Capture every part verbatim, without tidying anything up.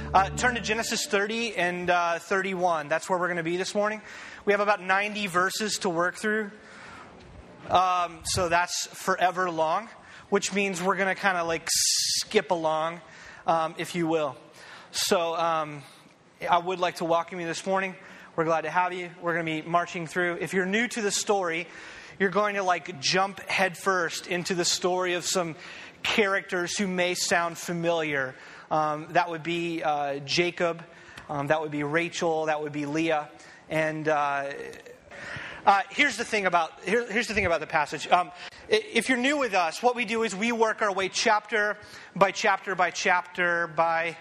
Uh, turn to Genesis thirty and uh, thirty-one. That's where we're going to be this morning. We have about ninety verses to work through. Um, so that's forever long, which means we're going to kind of like skip along, um, if you will. So um, I would like to welcome you this morning. We're glad to have you. We're going to be marching through. If you're new to the story, you're going to like jump headfirst into the story of some characters who may sound familiar. Um, that would be uh, Jacob, um, that would be Rachel, that would be Leah, and uh, uh, here's the thing about here, here's the thing about the passage. Um, if you're new with us, what we do is we work our way chapter by chapter by chapter by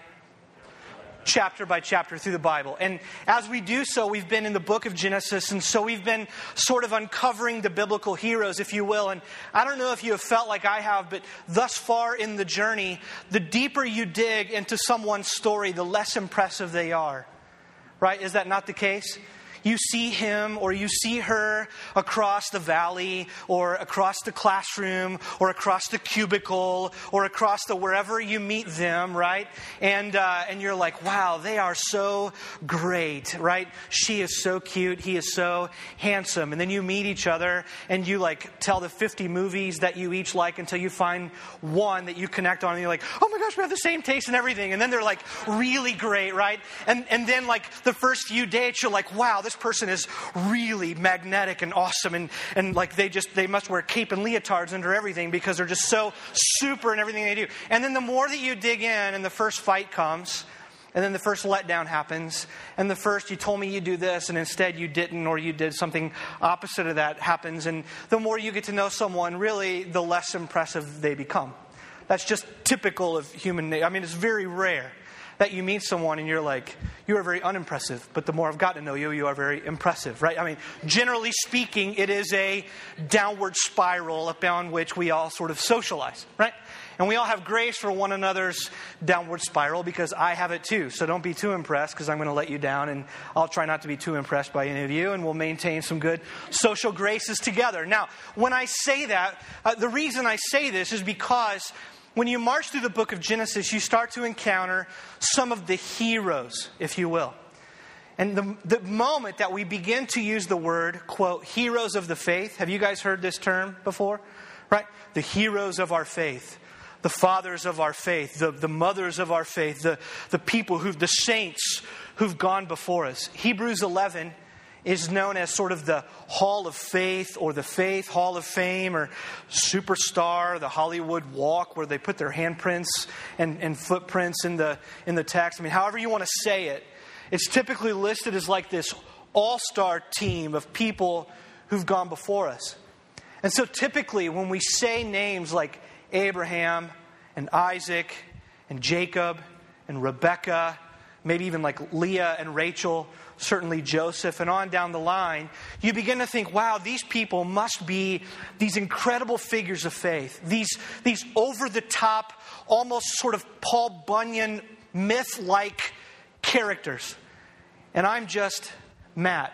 chapter by chapter through the Bible. And as we do so, we've been in the book of Genesis, and so we've been sort of uncovering the biblical heroes, if you will. And I don't know if you have felt like I have, but thus far in the journey, the deeper you dig into someone's story, the less impressive they are. Right? Is that not the case? You see him or you see her across the valley or across the classroom or across the cubicle or across the wherever you meet them, right? And uh, and you're like, wow, they are so great, right? She is so cute. He is so handsome. And then you meet each other and you like tell the fifty movies that you each like until you find one that you connect on and you're like, oh my gosh, we have the same taste and everything. And then they're like really great, right? And, and then like the first few dates, you're like, wow, this person is really magnetic and awesome, and, and like they just they must wear cape and leotards under everything because they're just so super in everything they do. And then the more that you dig in, and the first fight comes, and then the first letdown happens, and the first you told me you do this, and instead you didn't, or you did something opposite of that happens, and the more you get to know someone, really, the less impressive they become. That's just typical of human nature. I mean, it's very rare that you meet someone and you're like, you are very unimpressive. But the more I've gotten to know you, you are very impressive, right? I mean, generally speaking, it is a downward spiral upon which we all sort of socialize, right? And we all have grace for one another's downward spiral because I have it too. So don't be too impressed because I'm going to let you down, and I'll try not to be too impressed by any of you, and we'll maintain some good social graces together. Now, when I say that, uh, the reason I say this is because when you march through the book of Genesis, you start to encounter some of the heroes, if you will. And the, the moment that we begin to use the word, quote, heroes of the faith. Have you guys heard this term before? Right? The heroes of our faith. The fathers of our faith. The, the mothers of our faith. The, the people who, the saints who've gone before us. Hebrews eleven is known as sort of the Hall of Faith or the Faith Hall of Fame or Superstar, the Hollywood Walk, where they put their handprints and, and footprints in the in the text. I mean, however you want to say it, it's typically listed as like this all-star team of people who've gone before us. And so typically when we say names like Abraham and Isaac and Jacob and Rebecca, maybe even like Leah and Rachel, certainly Joseph, and on down the line, you begin to think, wow, these people must be these incredible figures of faith. These, these over-the-top, almost sort of Paul Bunyan myth-like characters. And I'm just Matt,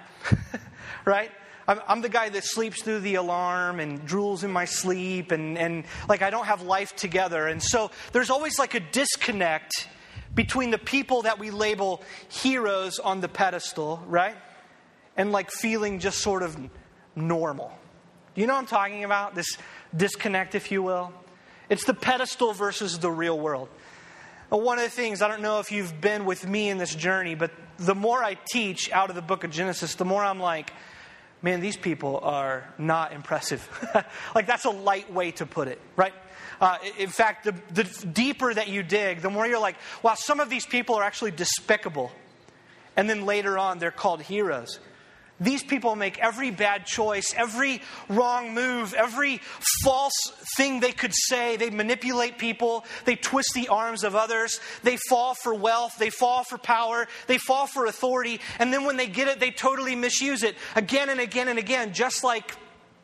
right? I'm, I'm the guy that sleeps through the alarm and drools in my sleep, and, and like I don't have life together. And so there's always like a disconnect between the people that we label heroes on the pedestal, right? And like feeling just sort of normal. Do you know what I'm talking about? This disconnect, if you will. It's the pedestal versus the real world. One of the things, I don't know if you've been with me in this journey, but the more I teach out of the book of Genesis, the more I'm like, man, these people are not impressive. Like that's a light way to put it, right? Uh, in fact, the, the deeper that you dig, the more you're like, wow, some of these people are actually despicable. And then later on, they're called heroes. These people make every bad choice, every wrong move, every false thing they could say. They manipulate people. They twist the arms of others. They fall for wealth. They fall for power. They fall for authority. And then when they get it, they totally misuse it again and again and again, just like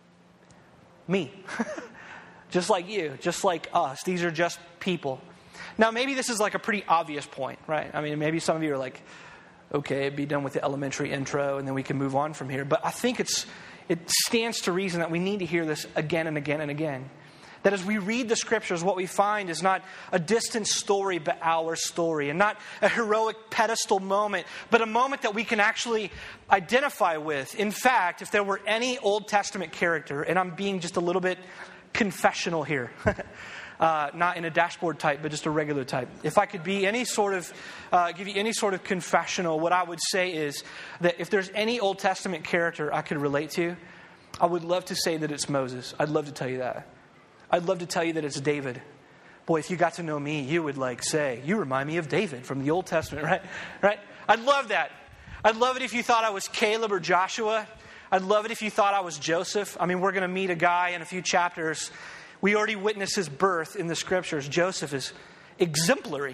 me. Just like you, just like us. These are just people. Now, maybe this is like a pretty obvious point, right? I mean, maybe some of you are like, okay, be done with the elementary intro and then we can move on from here. But I think it's it stands to reason that we need to hear this again and again and again. That as we read the scriptures, what we find is not a distant story, but our story. And not a heroic pedestal moment, but a moment that we can actually identify with. In fact, if there were any Old Testament character, and I'm being just a little bit confessional here, uh, not in a dashboard type, but just a regular type. If I could be any sort of, uh, give you any sort of confessional, what I would say is that if there's any Old Testament character I could relate to, I would love to say that it's Moses. I'd love to tell you that. I'd love to tell you that it's David. Boy, if you got to know me, you would like say, you remind me of David from the Old Testament, right? Right? I'd love that. I'd love it if you thought I was Caleb or Joshua. I'd love it if you thought I was Joseph. I mean, we're going to meet a guy in a few chapters. We already witnessed his birth in the scriptures. Joseph is exemplary.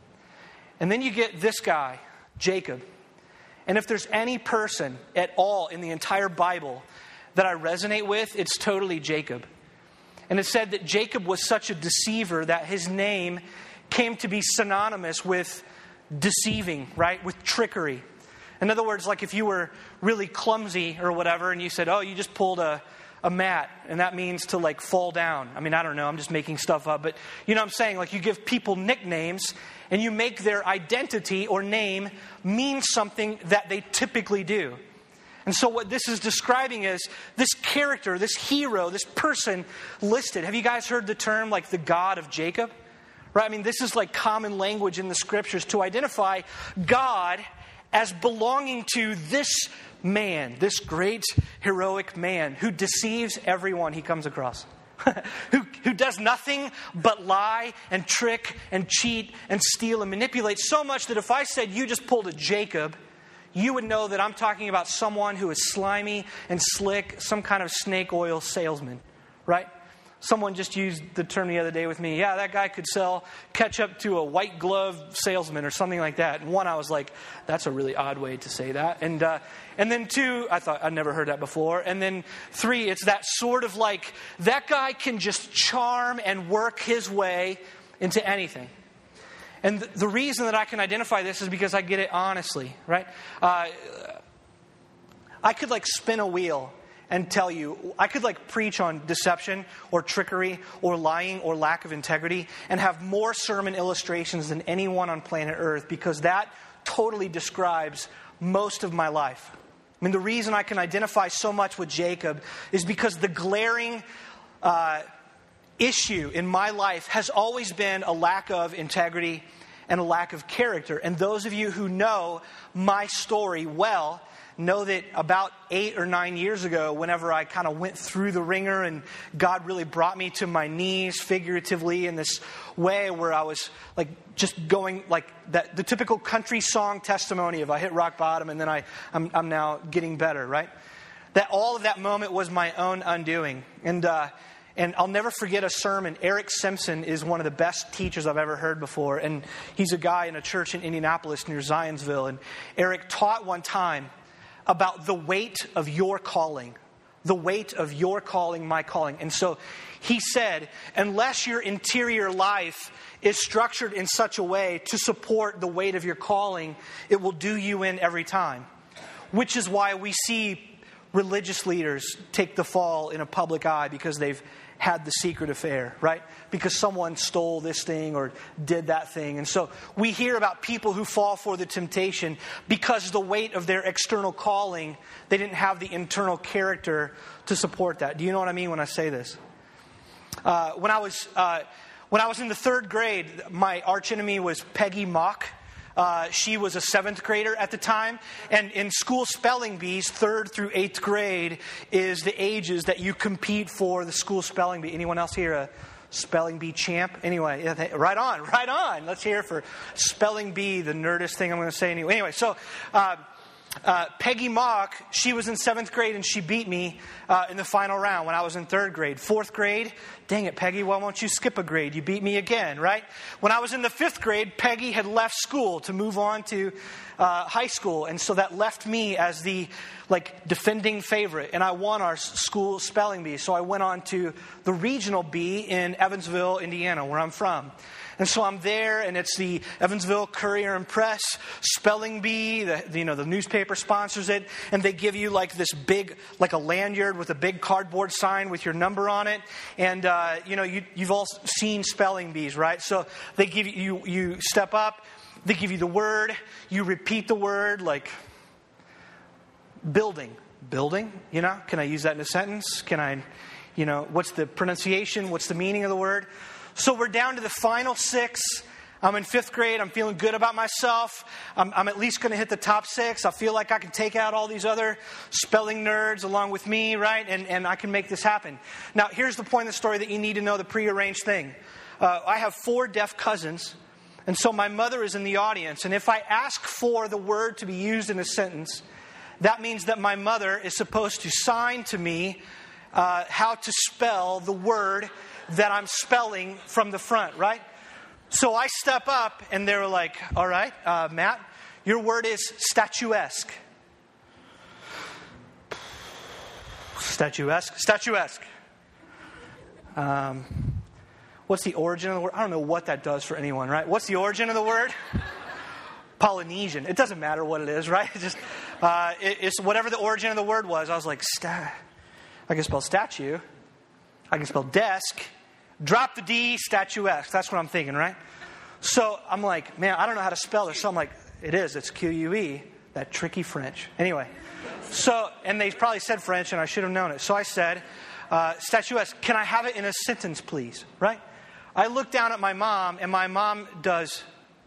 And then you get this guy, Jacob. And if there's any person at all in the entire Bible that I resonate with, it's totally Jacob. And it said that Jacob was such a deceiver that his name came to be synonymous with deceiving, right? With trickery. In other words, like if you were really clumsy or whatever and you said, oh, you just pulled a, a mat and that means to like fall down. I mean, I don't know. I'm just making stuff up. But you know what I'm saying? Like you give people nicknames and you make their identity or name mean something that they typically do. And so what this is describing is this character, this hero, this person listed. Have you guys heard the term like the God of Jacob? Right? I mean, this is like common language in the scriptures to identify God as belonging to this man, this great heroic man who deceives everyone he comes across. who, who does nothing but lie and trick and cheat and steal and manipulate so much that if I said you just pulled a Jacob, you would know that I'm talking about someone who is slimy and slick, some kind of snake oil salesman, right? Someone just used the term the other day with me. Yeah, that guy could sell ketchup to a white glove salesman or something like that. And one, I was like, that's a really odd way to say that. And uh, and then two, I thought I'd never heard that before. And then three, it's that sort of like, that guy can just charm and work his way into anything. And the reason that I can identify this is because I get it honestly, right? Uh, I could like spin a wheel and tell you, I could like preach on deception or trickery or lying or lack of integrity and have more sermon illustrations than anyone on planet Earth because that totally describes most of my life. I mean, the reason I can identify so much with Jacob is because the glaring uh, issue in my life has always been a lack of integrity and a lack of character. And those of you who know my story well know that about eight or nine years ago, whenever I kind of went through the ringer and God really brought me to my knees figuratively in this way where I was like just going like that, the typical country song testimony of I hit rock bottom and then I, I'm, I'm now getting better, right? That all of that moment was my own undoing. And, uh, And I'll never forget a sermon. Eric Simpson is one of the best teachers I've ever heard before. And he's a guy in a church in Indianapolis near Zionsville. And Eric taught one time about the weight of your calling. The weight of your calling, my calling. And so he said, unless your interior life is structured in such a way to support the weight of your calling, it will do you in every time. Which is why we see religious leaders take the fall in a public eye because they've had the secret affair, right? Because someone stole this thing or did that thing. And so we hear about people who fall for the temptation because the weight of their external calling, they didn't have the internal character to support that. Do you know what I mean when I say this? Uh, when I was uh, when I was in the third grade, my archenemy was Peggy Mock. Uh, she was a seventh grader at the time. And in school spelling bees, third through eighth grade is the ages that you compete for the school spelling bee. Anyone else here a spelling bee champ? Anyway, right on, right on. Let's hear it for spelling bee, the nerdest thing I'm going to say anyway. Anyway, so uh, uh, Peggy Mock, she was in seventh grade and she beat me uh, in the final round when I was in third grade. Fourth grade, dang it, Peggy, why won't you skip a grade? You beat me again, right? When I was in the fifth grade, Peggy had left school to move on to uh, high school. And so that left me as the like defending favorite. And I won our school spelling bee. So I went on to the regional bee in Evansville, Indiana, where I'm from. And so I'm there, and it's the Evansville Courier and Press spelling bee. The, the, you know, the newspaper sponsors it, and they give you like this big, like a lanyard with a big cardboard sign with your number on it. And uh, you know, you, you've all seen spelling bees, right? So they give you, you, you step up, they give you the word, you repeat the word, like building, building. You know, can I use that in a sentence? Can I, you know, what's the pronunciation? What's the meaning of the word? So we're down to the final six. I'm in fifth grade. I'm feeling good about myself. I'm, I'm at least going to hit the top six. I feel like I can take out all these other spelling nerds along with me, right? And, and I can make this happen. Now, here's the point of the story that you need to know, the prearranged thing. Uh, I have four deaf cousins. And so my mother is in the audience. And if I ask for the word to be used in a sentence, that means that my mother is supposed to sign to me uh, how to spell the word that I'm spelling from the front, right? So I step up, and they were like, all right, uh, Matt, your word is statuesque. Statuesque? Statuesque. Um, what's the origin of the word? I don't know what that does for anyone, right? What's the origin of the word? Polynesian. It doesn't matter what it is, right? It's just, uh, it, it's whatever the origin of the word was. I was like, sta- I can spell statue. I can spell desk. Drop the D, statuesque. That's what I'm thinking, right? So I'm like, man, I don't know how to spell it. So I'm like, it is. It's Q U E, that tricky French. Anyway, so, and they probably said French, and I should have known it. So I said, uh, statuesque, can I have it in a sentence, please? Right? I look down at my mom, and my mom does...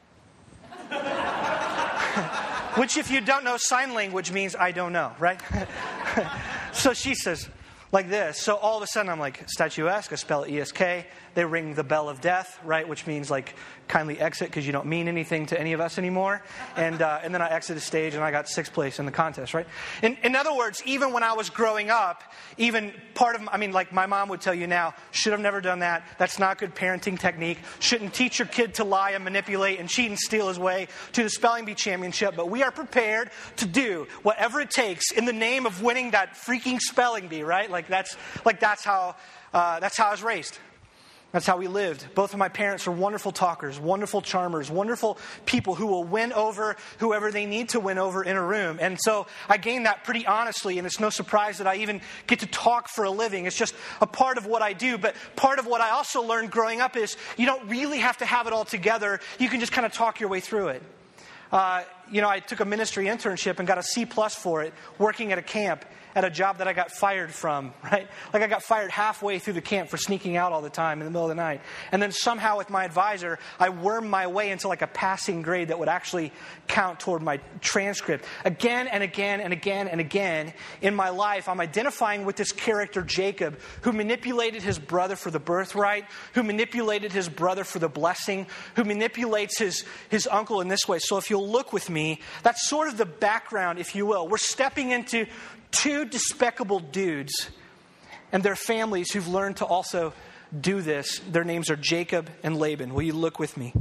Which, if you don't know sign language, means I don't know, right? So she says... like this. So all of a sudden I'm like, statuesque, I spell E S K. They ring the bell of death, right? Which means like, kindly exit because you don't mean anything to any of us anymore. And uh, and then I exited the stage and I got sixth place in the contest, right? In, in other words, even when I was growing up, even part of, I mean, like my mom would tell you now, should have never done that. That's not good parenting technique. Shouldn't teach your kid to lie and manipulate and cheat and steal his way to the spelling bee championship. But we are prepared to do whatever it takes in the name of winning that freaking spelling bee, right? Like that's like that's how uh, that's how I was raised. That's how we lived. Both of my parents are wonderful talkers, wonderful charmers, wonderful people who will win over whoever they need to win over in a room. And so I gained that pretty honestly, and it's no surprise that I even get to talk for a living. It's just a part of what I do. But part of what I also learned growing up is you don't really have to have it all together. You can just kind of talk your way through it. Uh, you know, I took a ministry internship and got a C plus for it, working at a camp at a job that I got fired from, right? Like I got fired halfway through the camp for sneaking out all the time in the middle of the night. And then somehow with my advisor, I wormed my way into like a passing grade that would actually count toward my transcript. Again and again and again and again in my life, I'm identifying with this character, Jacob, who manipulated his brother for the birthright, who manipulated his brother for the blessing, who manipulates his, his uncle in this way. So if you'll look with me, that's sort of the background, if you will. We're stepping into two despicable dudes and their families who've learned to also do this. Their names are Jacob and Laban. Will you look with me?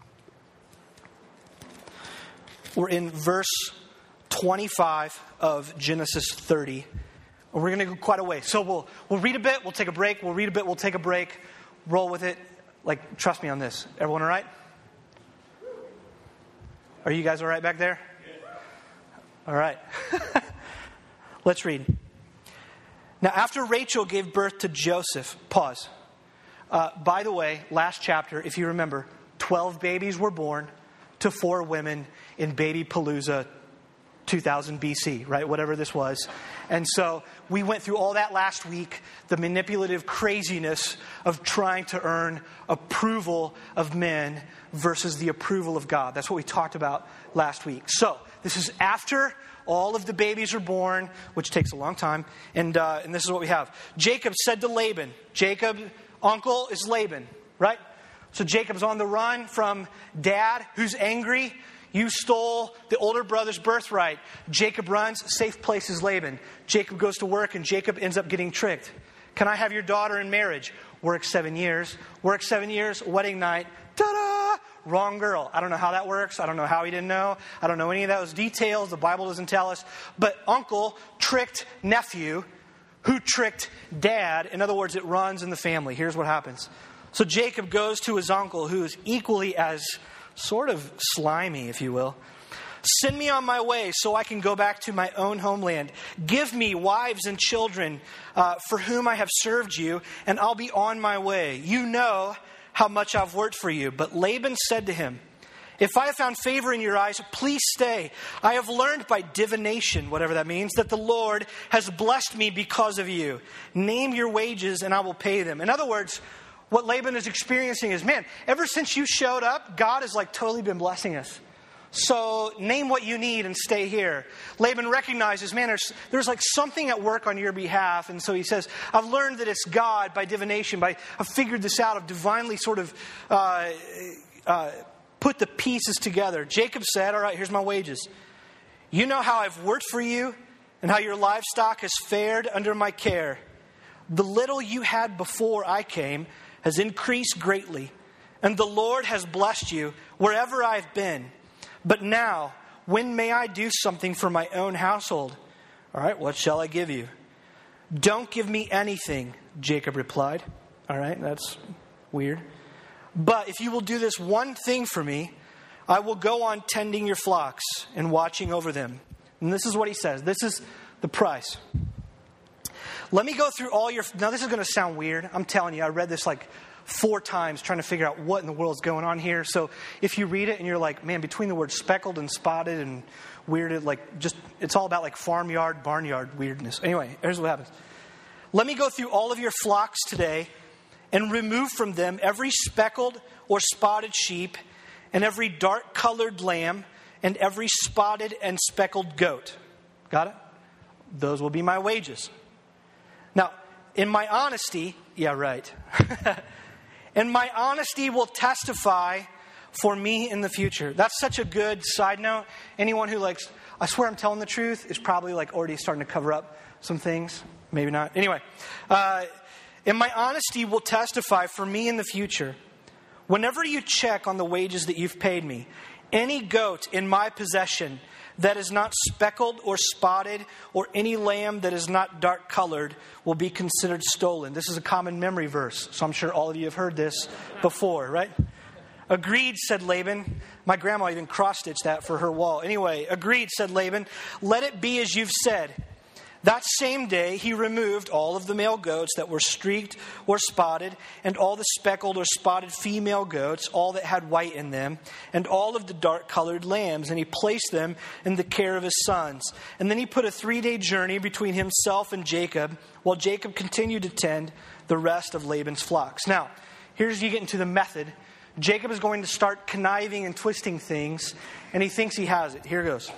We're in verse twenty-five of Genesis thirty. And we're going to go quite a way. So we'll we'll read a bit, we'll take a break. We'll read a bit, we'll take a break. Roll with it. Like, trust me on this. Everyone all right? Are you guys all right back there? All right. Let's read. Now, after Rachel gave birth to Joseph, pause. Uh, by the way, last chapter, if you remember, twelve babies were born to four women in Baby Palooza two thousand B C, right? Whatever this was. And so we went through all that last week, the manipulative craziness of trying to earn approval of men versus the approval of God. That's what we talked about last week. So this is after all of the babies are born, which takes a long time. And uh, and this is what we have. Jacob said to Laban, Jacob, uncle is Laban, right? So Jacob's on the run from dad, who's angry. You stole the older brother's birthright. Jacob runs, safe place is Laban. Jacob goes to work and Jacob ends up getting tricked. Can I have your daughter in marriage? Work seven years. Work seven years, wedding night. Ta-da! wrong girl. I don't know how that works. I don't know how he didn't know. I don't know any of those details. The Bible doesn't tell us. But uncle tricked nephew, who tricked dad. In other words, it runs in the family. Here's what happens. So Jacob goes to his uncle, who is equally as sort of slimy, if you will. Send me on my way so I can go back to my own homeland. Give me wives and children uh, for whom I have served you, and I'll be on my way. You know how much I've worked for you. But Laban said to him, if I have found favor in your eyes, please stay. I have learned by divination, whatever that means, that the Lord has blessed me because of you. Name your wages and I will pay them. In other words, what Laban is experiencing is, man, ever since you showed up, God has like totally been blessing us. So name what you need and stay here. Laban recognizes, man, there's, there's like something at work on your behalf. And so he says, I've learned that it's God by divination. By I've figured this out. I've divinely sort of uh, uh, put the pieces together. Jacob said, all right, here's my wages. You know how I've worked for you and how your livestock has fared under my care. The little you had before I came has increased greatly. And the Lord has blessed you wherever I've been. But now, when may I do something for my own household? All right, what shall I give you? Don't give me anything, Jacob replied. All right, that's weird. But if you will do this one thing for me, I will go on tending your flocks and watching over them. And this is what he says. This is the price. Let me go through all your... Now, this is going to sound weird. I'm telling you, I read this like four times trying to figure out what in the world is going on here. So if you read it and you're like, man, between the words speckled and spotted and weirded, like just, it's all about like farmyard, barnyard weirdness. Anyway, here's what happens. Let me go through all of your flocks today and remove from them every speckled or spotted sheep and every dark colored lamb and every spotted and speckled goat. Got it? Those will be my wages. Now, in my honesty, yeah, right. And my honesty will testify for me in the future. That's such a good side note. Anyone who likes, I swear I'm telling the truth, is probably like already starting to cover up some things. Maybe not. Anyway, uh, and my honesty will testify for me in the future. Whenever you check on the wages that you've paid me, any goat in my possession that is not speckled or spotted, or any lamb that is not dark colored, will be considered stolen. This is a common memory verse, so I'm sure all of you have heard this before, right? Agreed, said Laban. My grandma even cross-stitched that for her wall. Anyway, agreed, said Laban. Let it be as you've said. That same day, he removed all of the male goats that were streaked or spotted, and all the speckled or spotted female goats, all that had white in them, and all of the dark-colored lambs, and he placed them in the care of his sons. And then he put a three-day journey between himself and Jacob, while Jacob continued to tend the rest of Laban's flocks. Now, here's you get into the method. Jacob is going to start conniving and twisting things, and he thinks he has it. Here goes.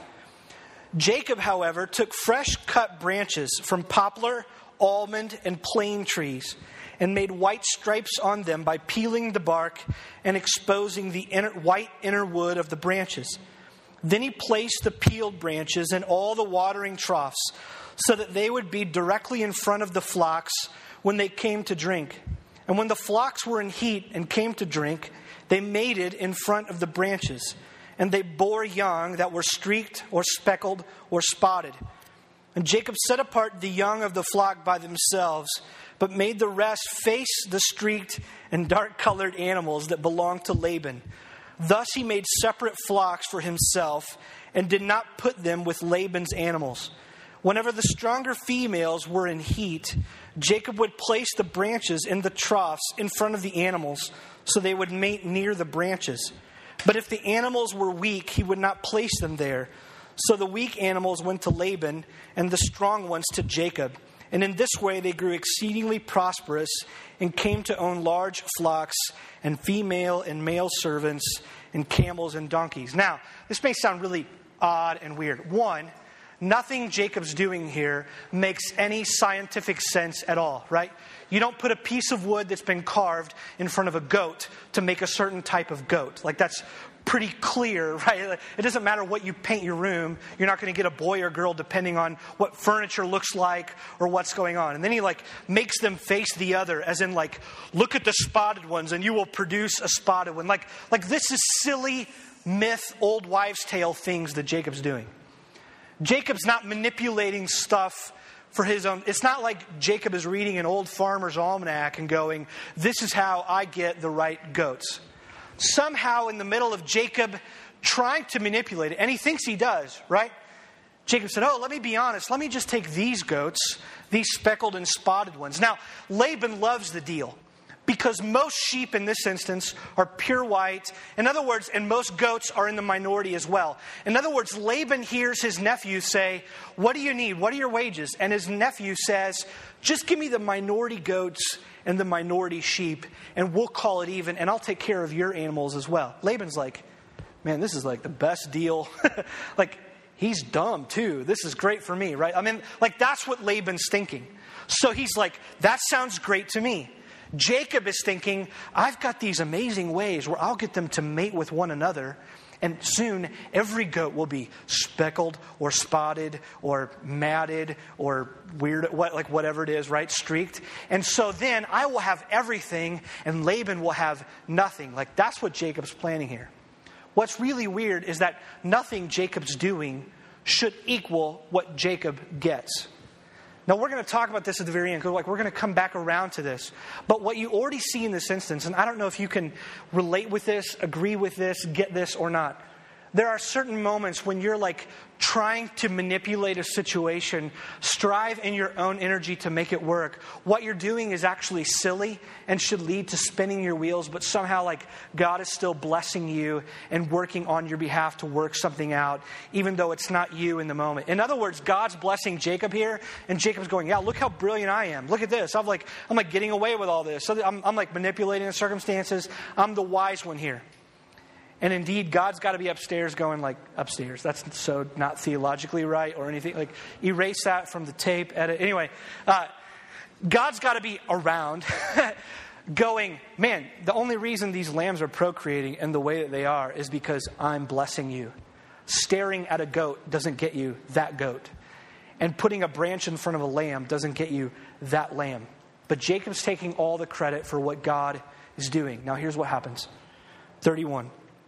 Jacob, however, took fresh cut branches from poplar, almond, and plane trees and made white stripes on them by peeling the bark and exposing the inner, white inner wood of the branches. Then he placed the peeled branches in all the watering troughs so that they would be directly in front of the flocks when they came to drink. And when the flocks were in heat and came to drink, they mated in front of the branches. And they bore young that were streaked or speckled or spotted. And Jacob set apart the young of the flock by themselves, but made the rest face the streaked and dark-colored animals that belonged to Laban. Thus he made separate flocks for himself and did not put them with Laban's animals. Whenever the stronger females were in heat, Jacob would place the branches in the troughs in front of the animals so they would mate near the branches. But if the animals were weak, he would not place them there. So the weak animals went to Laban, and the strong ones to Jacob. And in this way they grew exceedingly prosperous and came to own large flocks and female and male servants and camels and donkeys. Now, this may sound really odd and weird. One, nothing Jacob's doing here makes any scientific sense at all, right? You don't put a piece of wood that's been carved in front of a goat to make a certain type of goat. Like, that's pretty clear, right? It doesn't matter what you paint your room. You're not going to get a boy or girl depending on what furniture looks like or what's going on. And then he like makes them face the other, as in like, look at the spotted ones and you will produce a spotted one. Like, like this is silly myth, old wives' tale things that Jacob's doing. Jacob's not manipulating stuff for his own. It's not like Jacob is reading an old farmer's almanac and going, this is how I get the right goats. Somehow in the middle of Jacob trying to manipulate it, and he thinks he does, right? Jacob said, oh, let me be honest. Let me just take these goats, these speckled and spotted ones. Now, Laban loves the deal because most sheep in this instance are pure white. In other words, and most goats are in the minority as well. In other words, Laban hears his nephew say, what do you need? What are your wages? And his nephew says, just give me the minority goats and the minority sheep, and we'll call it even, and I'll take care of your animals as well. Laban's like, man, this is like the best deal. Like, he's dumb too. This is great for me, right? I mean, like that's what Laban's thinking. So he's like, that sounds great to me. Jacob is thinking, I've got these amazing ways where I'll get them to mate with one another. And soon every goat will be speckled or spotted or matted or weird, what, like whatever it is, right? Streaked. And so then I will have everything and Laban will have nothing. Like that's what Jacob's planning here. What's really weird is that nothing Jacob's doing should equal what Jacob gets. Now, we're going to talk about this at the very end, because like, we're going to come back around to this. But what you already see in this instance, and I don't know if you can relate with this, agree with this, get this or not. There are certain moments when you're like trying to manipulate a situation, strive in your own energy to make it work. What you're doing is actually silly and should lead to spinning your wheels, but somehow like God is still blessing you and working on your behalf to work something out, even though it's not you in the moment. In other words, God's blessing Jacob here, and Jacob's going, yeah, look how brilliant I am. Look at this. I'm like, I'm like getting away with all this. So I'm, I'm like manipulating the circumstances. I'm the wise one here. And indeed, God's got to be upstairs going like, upstairs. That's so not theologically right or anything. Like, erase that from the tape, edit. Anyway, uh, God's got to be around going, man, the only reason these lambs are procreating in the way that they are is because I'm blessing you. Staring at a goat doesn't get you that goat. And putting a branch in front of a lamb doesn't get you that lamb. But Jacob's taking all the credit for what God is doing. Now, here's what happens. thirty-one.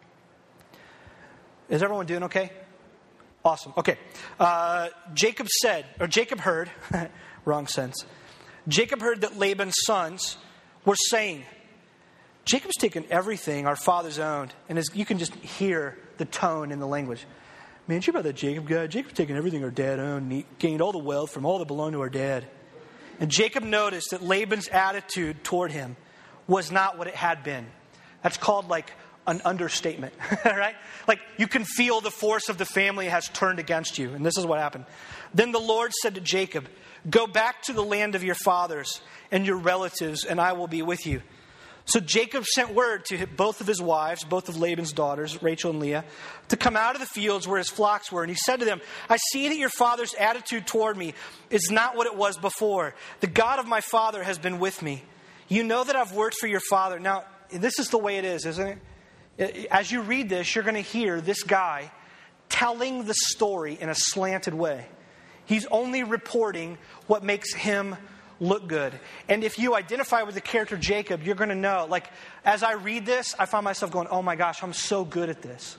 Is everyone doing okay? Awesome. Okay. Uh, Jacob said, or Jacob heard, wrong sense. Jacob heard that Laban's sons were saying, Jacob's taken everything our fathers owned. And as you can just hear the tone in the language. Man, did you hear about that Jacob guy? Jacob's taken everything our dad owned. And he gained all the wealth from all that belonged to our dad. And Jacob noticed that Laban's attitude toward him was not what it had been. That's called like an understatement, right? Like you can feel the force of the family has turned against you. And this is what happened. Then the Lord said to Jacob, go back to the land of your fathers and your relatives, and I will be with you. So Jacob sent word to both of his wives, both of Laban's daughters, Rachel and Leah, to come out of the fields where his flocks were. And he said to them, I see that your father's attitude toward me is not what it was before. The God of my father has been with me. You know that I've worked for your father. Now, this is the way it is, isn't it? As you read this, you're going to hear this guy telling the story in a slanted way. He's only reporting what makes him look good. And if you identify with the character Jacob, you're going to know, like, as I read this, I find myself going, oh my gosh, I'm so good at this.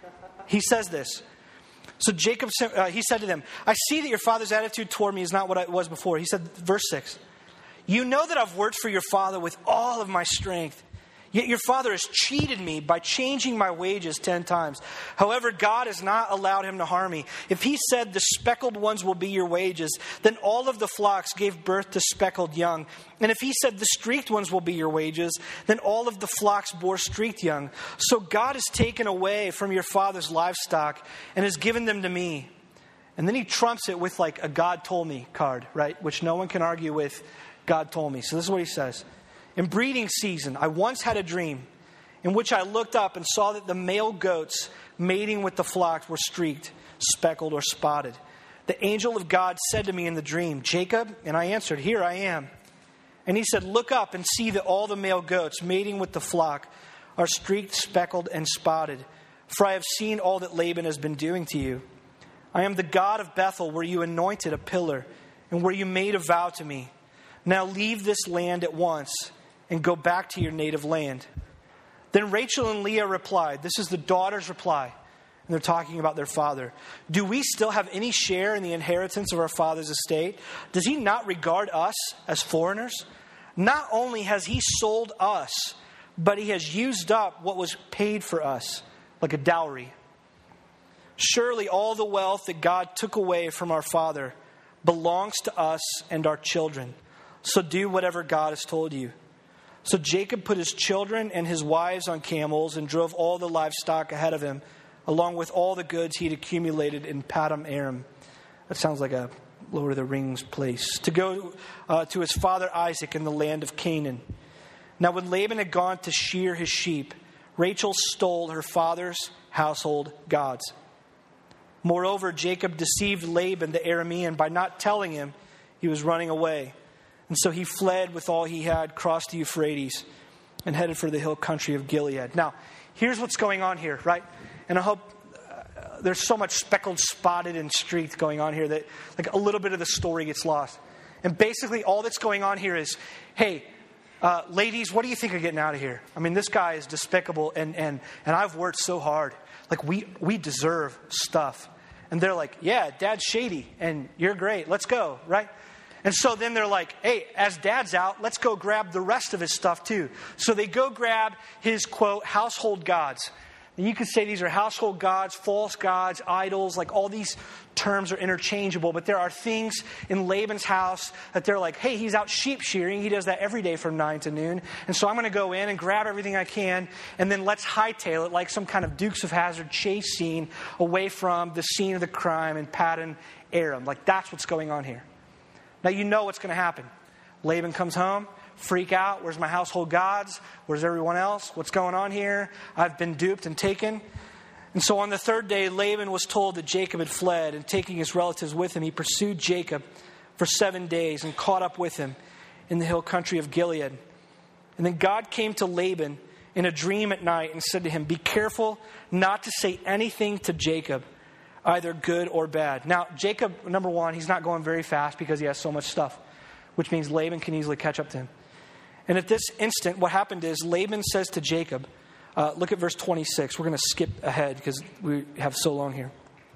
He says this. So Jacob, uh, he said to them, I see that your father's attitude toward me is not what it was before. He said, verse six, you know that I've worked for your father with all of my strength. Yet your father has cheated me by changing my wages ten times. However, God has not allowed him to harm me. If he said the speckled ones will be your wages, then all of the flocks gave birth to speckled young. And if he said the streaked ones will be your wages, then all of the flocks bore streaked young. So God has taken away from your father's livestock and has given them to me. And then he trumps it with like a God told me card, right? Which no one can argue with. God told me. So this is what he says. In breeding season, I once had a dream in which I looked up and saw that the male goats mating with the flocks were streaked, speckled, or spotted. The angel of God said to me in the dream, Jacob, and I answered, here I am. And he said, look up and see that all the male goats mating with the flock are streaked, speckled, and spotted. for I have seen all that Laban has been doing to you. I am the God of Bethel, where you anointed a pillar, and where you made a vow to me. Now leave this land at once, and go back to your native land." Then Rachel and Leah replied, this is the daughter's reply, and they're talking about their father. "Do we still have any share in the inheritance of our father's estate? Does he not regard us as foreigners? Not only has he sold us, but he has used up what was paid for us, like a dowry. Surely all the wealth that God took away from our father belongs to us and our children. So do whatever God has told you." So Jacob put his children and his wives on camels and drove all the livestock ahead of him, along with all the goods he had accumulated in Paddan Aram. That sounds like a Lord of the Rings place. To go uh, to his father Isaac in the land of Canaan. Now when Laban had gone to shear his sheep, Rachel stole her father's household gods. Moreover, Jacob deceived Laban the Aramean by not telling him he was running away. And so he fled with all he had, crossed the Euphrates, and headed for the hill country of Gilead. Now, here's what's going on here, right? And I hope uh, there's so much speckled, spotted, and streaked going on here that like a little bit of the story gets lost. And basically all that's going on here is, hey, uh, ladies, what do you think of getting out of here? I mean, this guy is despicable, and and and I've worked so hard. Like, we, we deserve stuff. And they're like, yeah, Dad's shady, and you're great. Let's go, right? And so then they're like, hey, as Dad's out, let's go grab the rest of his stuff too. So they go grab his, quote, household gods. And you could say these are household gods, false gods, idols, like all these terms are interchangeable. But there are things in Laban's house that they're like, hey, he's out sheep shearing. He does that every day from nine to noon. And so I'm going to go in and grab everything I can. And then let's hightail it like some kind of Dukes of Hazzard chase scene away from the scene of the crime in Paddan Aram. Like, that's what's going on here. Now you know what's going to happen. Laban comes home. Freak out. Where's my household gods? Where's everyone else? What's going on here? I've been duped and taken. And so on the third day, Laban was told that Jacob had fled, and taking his relatives with him, he pursued Jacob for seven days and caught up with him in the hill country of Gilead. And then God came to Laban in a dream at night and said to him, "Be careful not to say anything to Jacob, either good or bad." Now, Jacob, number one, he's not going very fast because he has so much stuff, which means Laban can easily catch up to him. And at this instant, what happened is Laban says to Jacob, uh, look at verse twenty-six. We're going to skip ahead because we have so long here.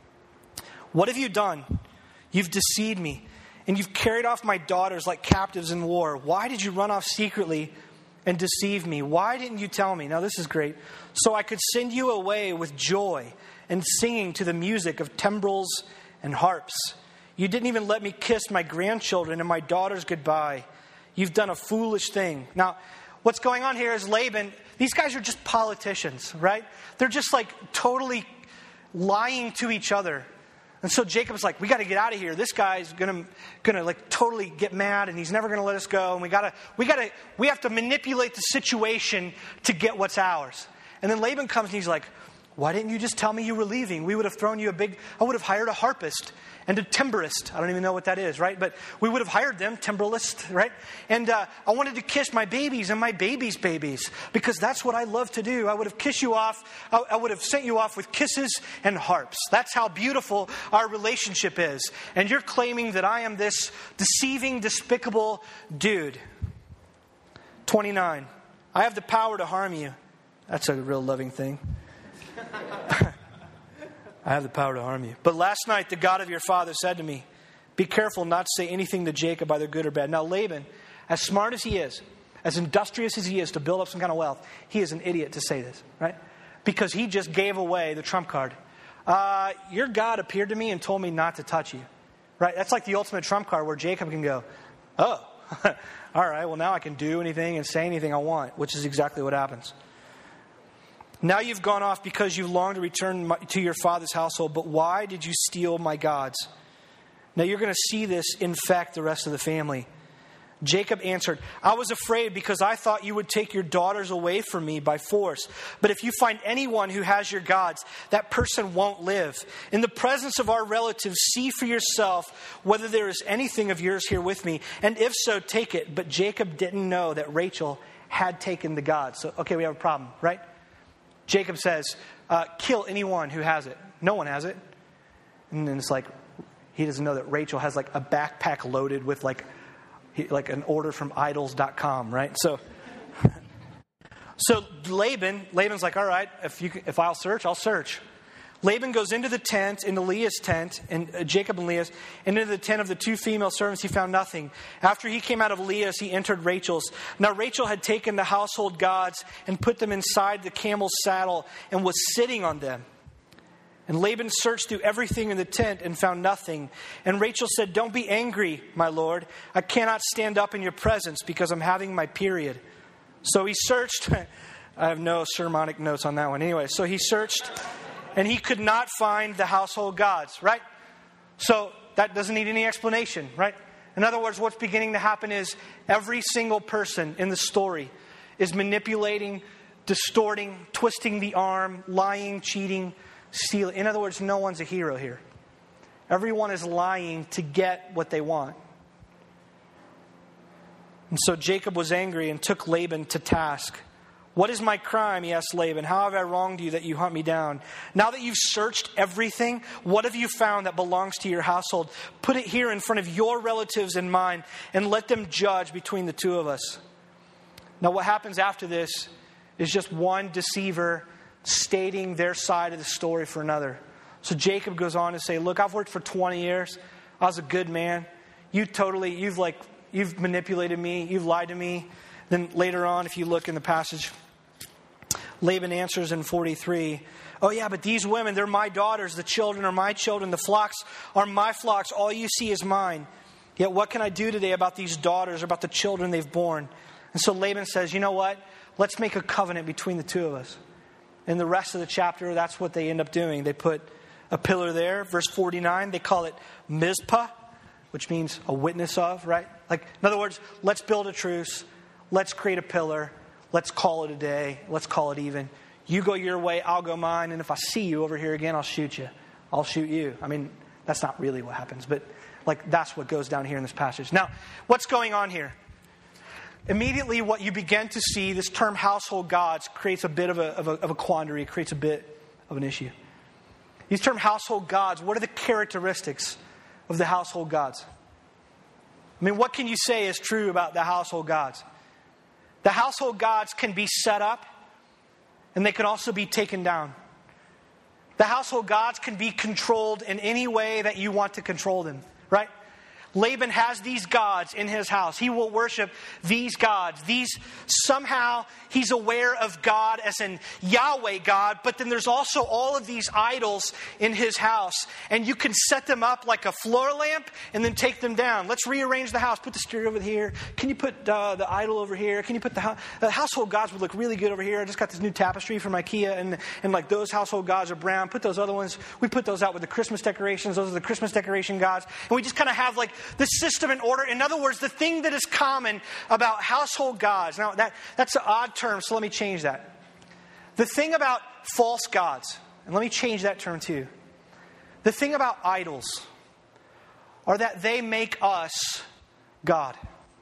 "What have you done? You've deceived me, and you've carried off my daughters like captives in war. Why did you run off secretly and deceive me? Why didn't you tell me?" Now this is great. "So I could send you away with joy and singing to the music of timbrels and harps. You didn't even let me kiss my grandchildren and my daughters goodbye. You've done a foolish thing." Now, what's going on here is Laban, these guys are just politicians, right? They're just like totally lying to each other. And so Jacob's like, we got to get out of here. This guy's going to going to like totally get mad, and he's never going to let us go. And we got to we got to we have to manipulate the situation to get what's ours. And then Laban comes and he's like, "Why didn't you just tell me you were leaving? We would have thrown you a big, I would have hired a harpist and a timbrelist." I don't even know what that is, right? But we would have hired them, timbrelist, right? And uh, I wanted to kiss my babies and my babies' babies because that's what I love to do. I would have kissed you off. I, I would have sent you off with kisses and harps. That's how beautiful our relationship is. And you're claiming that I am this deceiving, despicable dude. twenty-nine. "I have the power to harm you." That's a real loving thing. "I have the power to harm you. But last night the God of your father said to me, 'Be careful not to say anything to Jacob, either good or bad.'" Now Laban, as smart as he is, as industrious as he is to build up some kind of wealth, he is an idiot to say this, right? Because he just gave away the trump card. Uh, your God appeared to me and told me not to touch you, right? That's like the ultimate trump card where Jacob can go, oh, all right, well now I can do anything and say anything I want, which is exactly what happens. "Now you've gone off because you long to return my, to your father's household. But why did you steal my gods?" Now you're going to see this infect the rest of the family. Jacob answered, "I was afraid because I thought you would take your daughters away from me by force. But if you find anyone who has your gods, that person won't live. In the presence of our relatives, see for yourself whether there is anything of yours here with me. And if so, take it." But Jacob didn't know that Rachel had taken the gods. So, okay, we have a problem, right? Jacob says, uh, kill anyone who has it. No one has it. And then it's like, he doesn't know that Rachel has like a backpack loaded with like, like an order from idols dot com, right? So, so Laban, Laban's like, all right, if you, if I'll search, I'll search. Laban goes into the tent, into Leah's tent, and uh, Jacob and Leah's, and into the tent of the two female servants. He found nothing. After he came out of Leah's, he entered Rachel's. Now Rachel had taken the household gods and put them inside the camel's saddle and was sitting on them. And Laban searched through everything in the tent and found nothing. And Rachel said, don't be angry, my lord. I cannot stand up in your presence because I'm having my period. So he searched. I have no sermonic notes on that one. Anyway, so he searched. And he could not find the household gods, right? So that doesn't need any explanation, right? In other words, what's beginning to happen is every single person in the story is manipulating, distorting, twisting the arm, lying, cheating, stealing. In other words, no one's a hero here. Everyone is lying to get what they want. And so Jacob was angry and took Laban to task. What is my crime? He asked Laban. How have I wronged you that you hunt me down? Now that you've searched everything, what have you found that belongs to your household? Put it here in front of your relatives and mine, and let them judge between the two of us. Now what happens after this is just one deceiver stating their side of the story for another. So Jacob goes on to say, look, I've worked for twenty years. I was a good man. You totally, you've like, you've manipulated me. You've lied to me. Then later on, if you look in the passage, Laban answers in forty-three, oh yeah, but these women, they're my daughters. The children are my children. The flocks are my flocks. All you see is mine. Yet what can I do today about these daughters, or about the children they've borne? And so Laban says, you know what? Let's make a covenant between the two of us. In the rest of the chapter, that's what they end up doing. They put a pillar there. Verse forty-nine, they call it Mizpah, which means a witness of, right? Like, in other words, let's build a truce. Let's create a pillar. Let's call it a day. Let's call it even. You go your way, I'll go mine. And if I see you over here again, I'll shoot you. I'll shoot you. I mean, that's not really what happens. But like that's what goes down here in this passage. Now, what's going on here? Immediately what you begin to see, this term household gods creates a bit of a, of a, of a quandary. It creates a bit of an issue. These term household gods, what are the characteristics of the household gods? I mean, what can you say is true about the household gods? The household gods can be set up, and they can also be taken down. The household gods can be controlled in any way that you want to control them, right? Laban has these gods in his house. He will worship these gods. These, somehow, he's aware of God as in Yahweh God, but then there's also all of these idols in his house. And you can set them up like a floor lamp and then take them down. Let's rearrange the house. Put the stereo over here. Can you put uh, the idol over here? Can you put the, ho- the household gods would look really good over here. I just got this new tapestry from IKEA, and, and like those household gods are brown. Put those other ones. We put those out with the Christmas decorations. Those are the Christmas decoration gods. And we just kind of have like the system in order. In other words, the thing that is common about household gods. Now, that, that's an odd term, so let me change that. The thing about false gods, and let me change that term too. The thing about idols are that they make us God.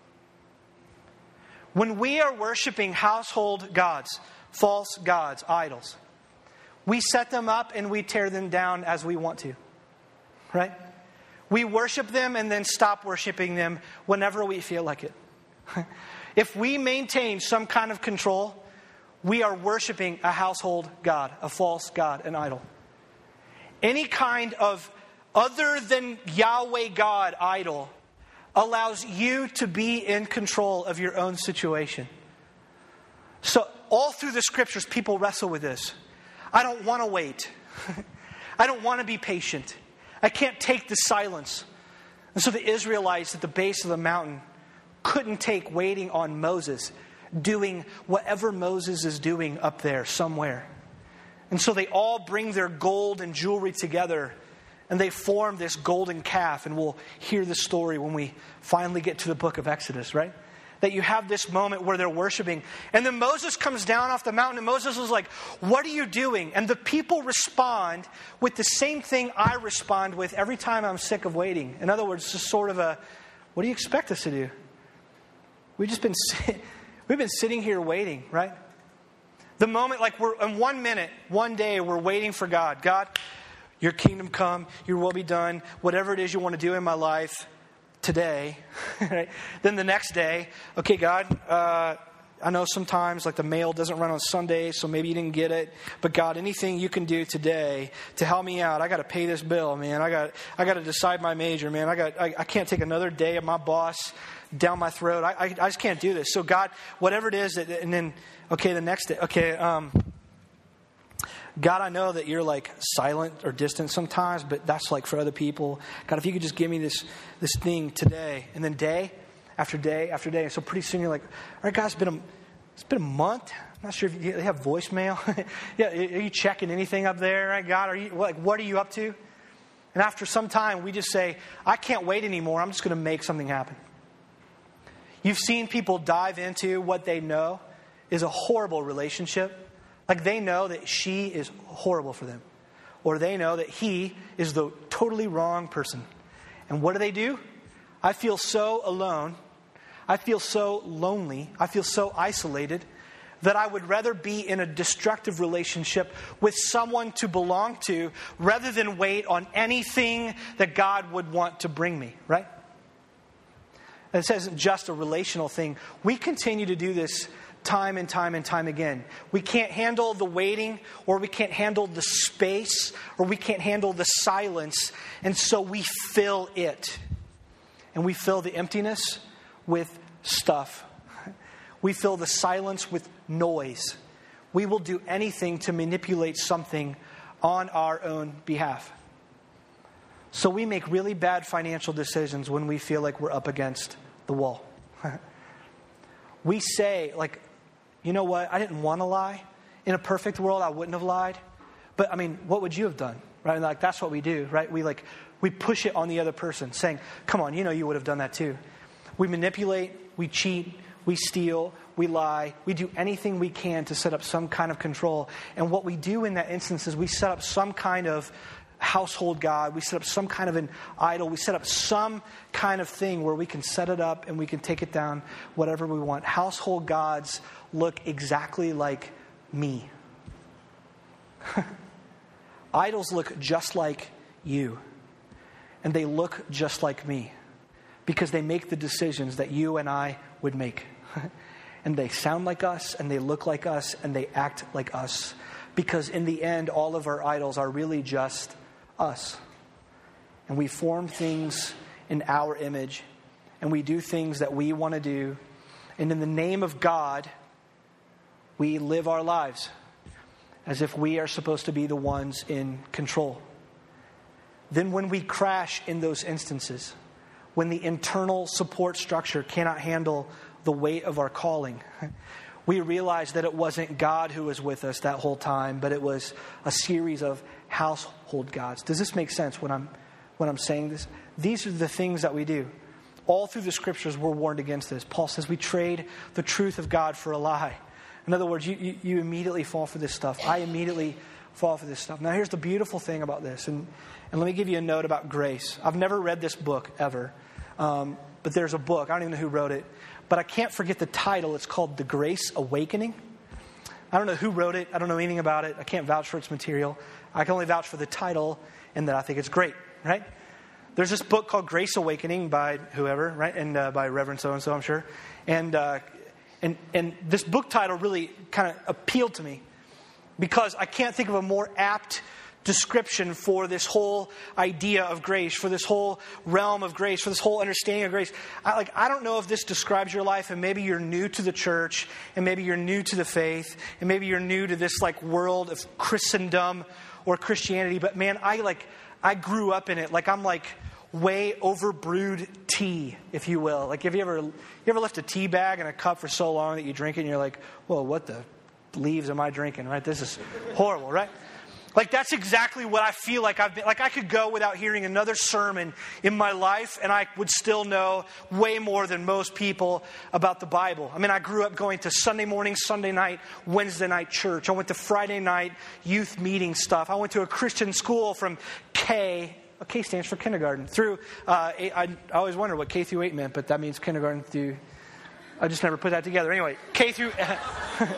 When we are worshiping household gods, false gods, idols, we set them up and we tear them down as we want to. Right? We worship them and then stop worshiping them whenever we feel like it. If we maintain some kind of control, we are worshiping a household god, a false god, an idol. Any kind of other than Yahweh God idol allows you to be in control of your own situation. So all through the scriptures, people wrestle with this. I don't want to wait. I don't want to be patient. I can't take the silence. And so the Israelites at the base of the mountain couldn't take waiting on Moses, doing whatever Moses is doing up there somewhere. And so they all bring their gold and jewelry together, and they form this golden calf. And we'll hear the story when we finally get to the book of Exodus, right? That you have this moment where they're worshiping. And then Moses comes down off the mountain, and Moses is like, what are you doing? And the people respond with the same thing I respond with every time I'm sick of waiting. In other words, just sort of a, what do you expect us to do? We've just been, we've been sitting here waiting, right? The moment, like we're in one minute, one day, we're waiting for God. God, your kingdom come, your will be done, whatever it is you want to do in my life today. Right? Then the next day, okay, God, uh, I know sometimes like the mail doesn't run on Sunday, so maybe you didn't get it. But God, anything you can do today to help me out. I got to pay this bill, man. I got I got to decide my major, man. I got I, I can't take another day of my boss down my throat. I, I I just can't do this. So God, whatever it is, that, and then okay, the next day, okay. Um, God, I know that you're like silent or distant sometimes, but that's like for other people. God, if you could just give me this this thing today, and then day after day after day. And so pretty soon you're like, all right, guys, it's been a, it's been a month. I'm not sure if you have voicemail. Yeah, are you checking anything up there, right, God? Are you like, what are you up to? And after some time, we just say, I can't wait anymore. I'm just going to make something happen. You've seen people dive into what they know is a horrible relationship. Like they know that she is horrible for them. Or they know that he is the totally wrong person. And what do they do? I feel so alone. I feel so lonely. I feel so isolated that I would rather be in a destructive relationship with someone to belong to rather than wait on anything that God would want to bring me, right? And this isn't just a relational thing. We continue to do this time and time and time again. We can't handle the waiting, or we can't handle the space, or we can't handle the silence, and so we fill it. And we fill the emptiness with stuff. We fill the silence with noise. We will do anything to manipulate something on our own behalf. So we make really bad financial decisions when we feel like we're up against the wall. We say, like, you know what? I didn't want to lie. In a perfect world, I wouldn't have lied. But, I mean, what would you have done? Right? And like, that's what we do, right? We, like, we push it on the other person, saying, come on, you know you would have done that too. We manipulate, we cheat, we steal, we lie. We do anything we can to set up some kind of control. And what we do in that instance is we set up some kind of household god. We set up some kind of an idol. We set up some kind of thing where we can set it up and we can take it down, whatever we want. Household gods look exactly like me. Idols look just like you. And they look just like me. Because they make the decisions that you and I would make. And they sound like us, and they look like us, and they act like us. Because in the end, all of our idols are really just us. And we form things in our image. And we do things that we want to do. And in the name of God, we live our lives as if we are supposed to be the ones in control. Then when we crash in those instances, when the internal support structure cannot handle the weight of our calling, we realize that it wasn't God who was with us that whole time, but it was a series of household gods. Does this make sense when I'm when I'm saying this? These are the things that we do. All through the scriptures, we're warned against this. Paul says we trade the truth of God for a lie. In other words, you, you, you immediately fall for this stuff. I immediately fall for this stuff. Now, here's the beautiful thing about this. And, and let me give you a note about grace. I've never read this book ever. Um, but there's a book. I don't even know who wrote it. But I can't forget the title. It's called The Grace Awakening. I don't know who wrote it. I don't know anything about it. I can't vouch for its material. I can only vouch for the title and that I think it's great, right? There's this book called Grace Awakening by whoever, right? And uh, by Reverend so-and-so, I'm sure. And, uh, and, and this book title really kind of appealed to me because I can't think of a more apt description for this whole idea of grace, for this whole realm of grace, for this whole understanding of grace. I, like, I don't know if this describes your life, and maybe you're new to the church, and maybe you're new to the faith, and maybe you're new to this like world of Christendom or Christianity. But man, I like I grew up in it. Like I'm like way overbrewed tea, if you will. Like have you ever you ever left a tea bag in a cup for so long that you drink it and you're like, whoa, what the leaves am I drinking? Right? This is horrible, right? Like that's exactly what I feel like I've been. Like I could go without hearing another sermon in my life and I would still know way more than most people about the Bible. I mean, I grew up going to Sunday morning, Sunday night, Wednesday night church. I went to Friday night youth meeting stuff. I went to a Christian school from K. K stands for kindergarten. Through, uh, I, I always wondered what K through eight meant, but that means kindergarten through. I just never put that together. Anyway, K through.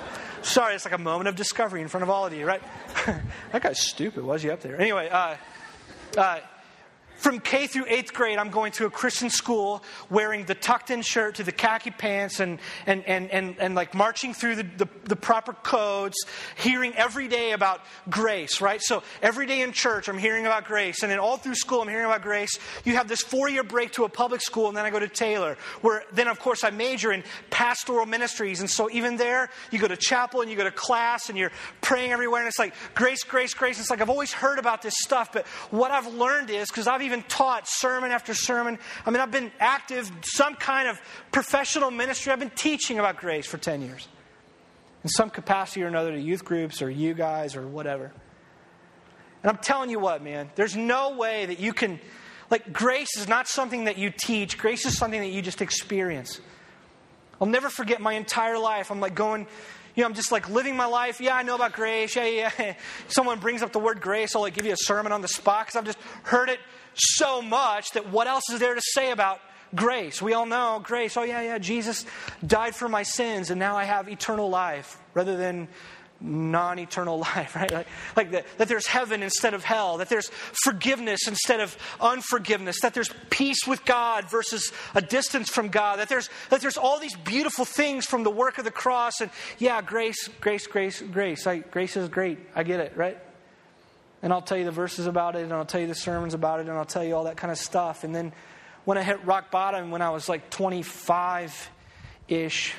Sorry, it's like a moment of discovery in front of all of you, right? That guy's stupid. Why is he up there? Anyway, uh, uh, from K through eighth grade, I'm going to a Christian school wearing the tucked-in shirt to the khaki pants and and and and, and like marching through the, the, the proper codes, hearing every day about grace, right? So every day in church, I'm hearing about grace. And then all through school, I'm hearing about grace. You have this four-year break to a public school, and then I go to Taylor, where then, of course, I major in pastoral ministries. And so even there, you go to chapel and you go to class, and you're praying everywhere. And it's like, grace, grace, grace. It's like I've always heard about this stuff. But what I've learned is, because I've even taught sermon after sermon. I mean, I've been active, some kind of professional ministry. I've been teaching about grace for ten years. In some capacity or another to youth groups or you guys or whatever. And I'm telling you what, man, there's no way that you can, like, grace is not something that you teach. Grace is something that you just experience. I'll never forget my entire life. I'm like going, you know, I'm just like living my life. Yeah, I know about grace. Yeah, yeah, yeah. Someone brings up the word grace, I'll like give you a sermon on the spot because I've just heard it so much that what else is there to say about grace? We all know grace. Oh, yeah, yeah, Jesus died for my sins and now I have eternal life rather than non-eternal life, right? Like, like that, that there's heaven instead of hell, that there's forgiveness instead of unforgiveness, that there's peace with God versus a distance from God, that there's that there's all these beautiful things from the work of the cross. And yeah, grace, grace, grace, grace. I, grace is great. I get it, right? And I'll tell you the verses about it, and I'll tell you the sermons about it, and I'll tell you all that kind of stuff. And then when I hit rock bottom, when I was like twenty-five-ish,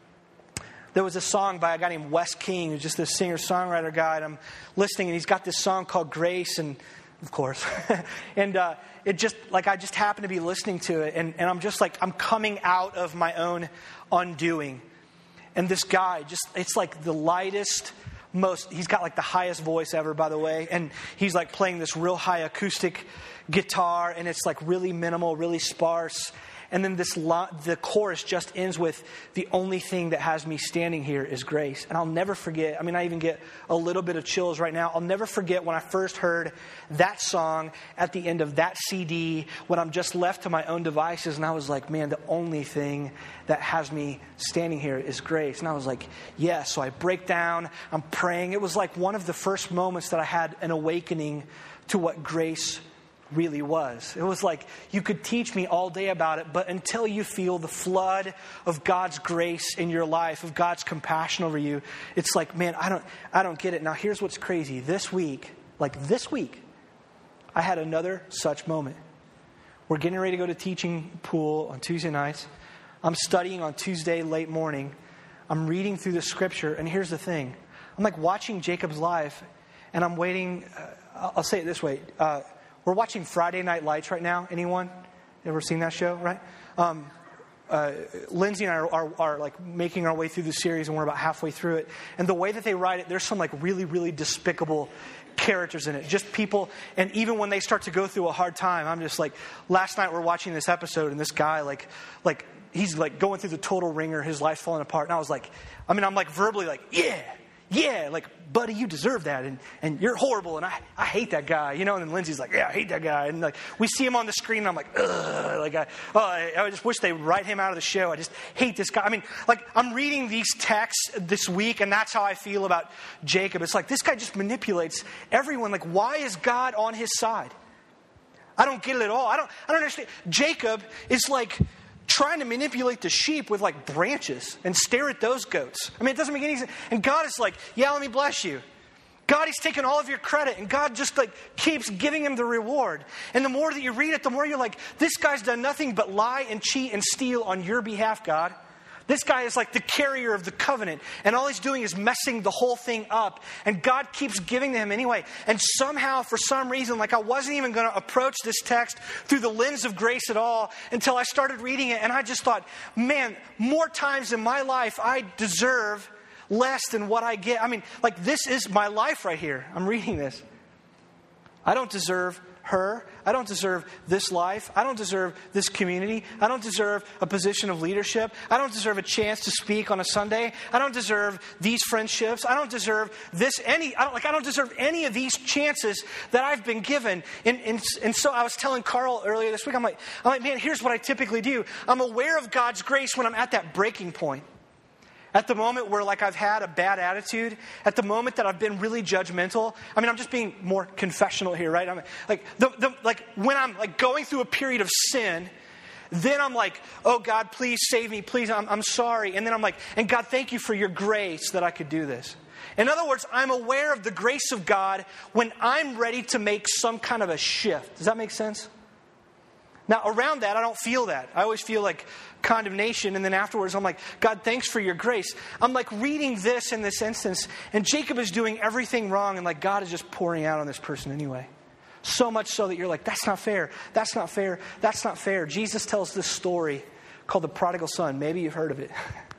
there was a song by a guy named Wes King, who's just this singer-songwriter guy, and I'm listening, and he's got this song called Grace, and of course, and uh, it just, like, I just happened to be listening to it, and, and I'm just like, I'm coming out of my own undoing. And this guy, just, it's like the lightest, most, he's got like the highest voice ever, by the way, and he's like playing this real high acoustic guitar, and it's like really minimal, really sparse. And then this lo- the chorus just ends with, the only thing that has me standing here is grace. And I'll never forget, I mean, I even get a little bit of chills right now. I'll never forget when I first heard that song at the end of that C D, when I'm just left to my own devices. And I was like, man, the only thing that has me standing here is grace. And I was like, yes. Yeah. So I break down, I'm praying. It was like one of the first moments that I had an awakening to what grace really was. It was like, you could teach me all day about it, but until you feel the flood of God's grace in your life, of God's compassion over you, it's like, man, I don't I don't get it. Now here's what's crazy. This week, like this week, I had another such moment. We're getting ready to go to teaching pool on Tuesday nights. I'm studying on Tuesday late morning. I'm reading through the scripture, and here's the thing. I'm like watching Jacob's life, and I'm waiting. Uh, I'll say it this way. Uh, We're watching Friday Night Lights right now. Anyone ever seen that show, right? Um, uh, Lindsay and I are, are, are like making our way through the series, and we're about halfway through it. And the way that they write it, there's some like really, really despicable characters in it. Just people, and even when they start to go through a hard time, I'm just like, last night we're watching this episode, and this guy, like, like he's like going through the total ringer, his life's falling apart. And I was like, I mean, I'm like verbally like, yeah. Yeah, like, buddy, you deserve that, and, and you're horrible, and I, I hate that guy, you know. And then Lindsay's like, yeah, I hate that guy, and like we see him on the screen, and I'm like, ugh, like I, oh, I, I just wish they would write him out of the show. I just hate this guy. I mean, like I'm reading these texts this week, and that's how I feel about Jacob. It's like this guy just manipulates everyone. Like, why is God on his side? I don't get it at all. I don't. I don't understand. Jacob is like trying to manipulate the sheep with like branches and stare at those goats. I mean, it doesn't make any sense. And God is like, yeah, let me bless you. God, he's taken all of your credit, and God just like keeps giving him the reward. And the more that you read it, the more you're like, this guy's done nothing but lie and cheat and steal on your behalf, God. This guy is like the carrier of the covenant, and all he's doing is messing the whole thing up. And God keeps giving to him anyway. And somehow, for some reason, like I wasn't even going to approach this text through the lens of grace at all until I started reading it. And I just thought, man, more times in my life, I deserve less than what I get. I mean, like this is my life right here. I'm reading this. I don't deserve her. I don't deserve this life. I don't deserve this community. I don't deserve a position of leadership. I don't deserve a chance to speak on a Sunday. I don't deserve these friendships. I don't deserve this any. I don't like. I don't deserve any of these chances that I've been given. And and, and so I was telling Carl earlier this week. I'm like, I'm like, man, here's what I typically do. I'm aware of God's grace when I'm at that breaking point. At the moment where like I've had a bad attitude, at the moment that I've been really judgmental. I mean, I'm just being more confessional here, right? I'm like the, the like when I'm like going through a period of sin, then I'm like, oh God, please save me, please, I'm, I'm sorry. And then I'm like, and God, thank you for your grace that I could do this. In other words, I'm aware of the grace of God when I'm ready to make some kind of a shift. Does that make sense? Now, around that, I don't feel that. I always feel like condemnation, and then afterwards I'm like, God, thanks for your grace. I'm like reading this in this instance, and Jacob is doing everything wrong, and like God is just pouring out on this person anyway. So much so that you're like, that's not fair, that's not fair, that's not fair. Jesus tells this story called the prodigal son. Maybe you've heard of it.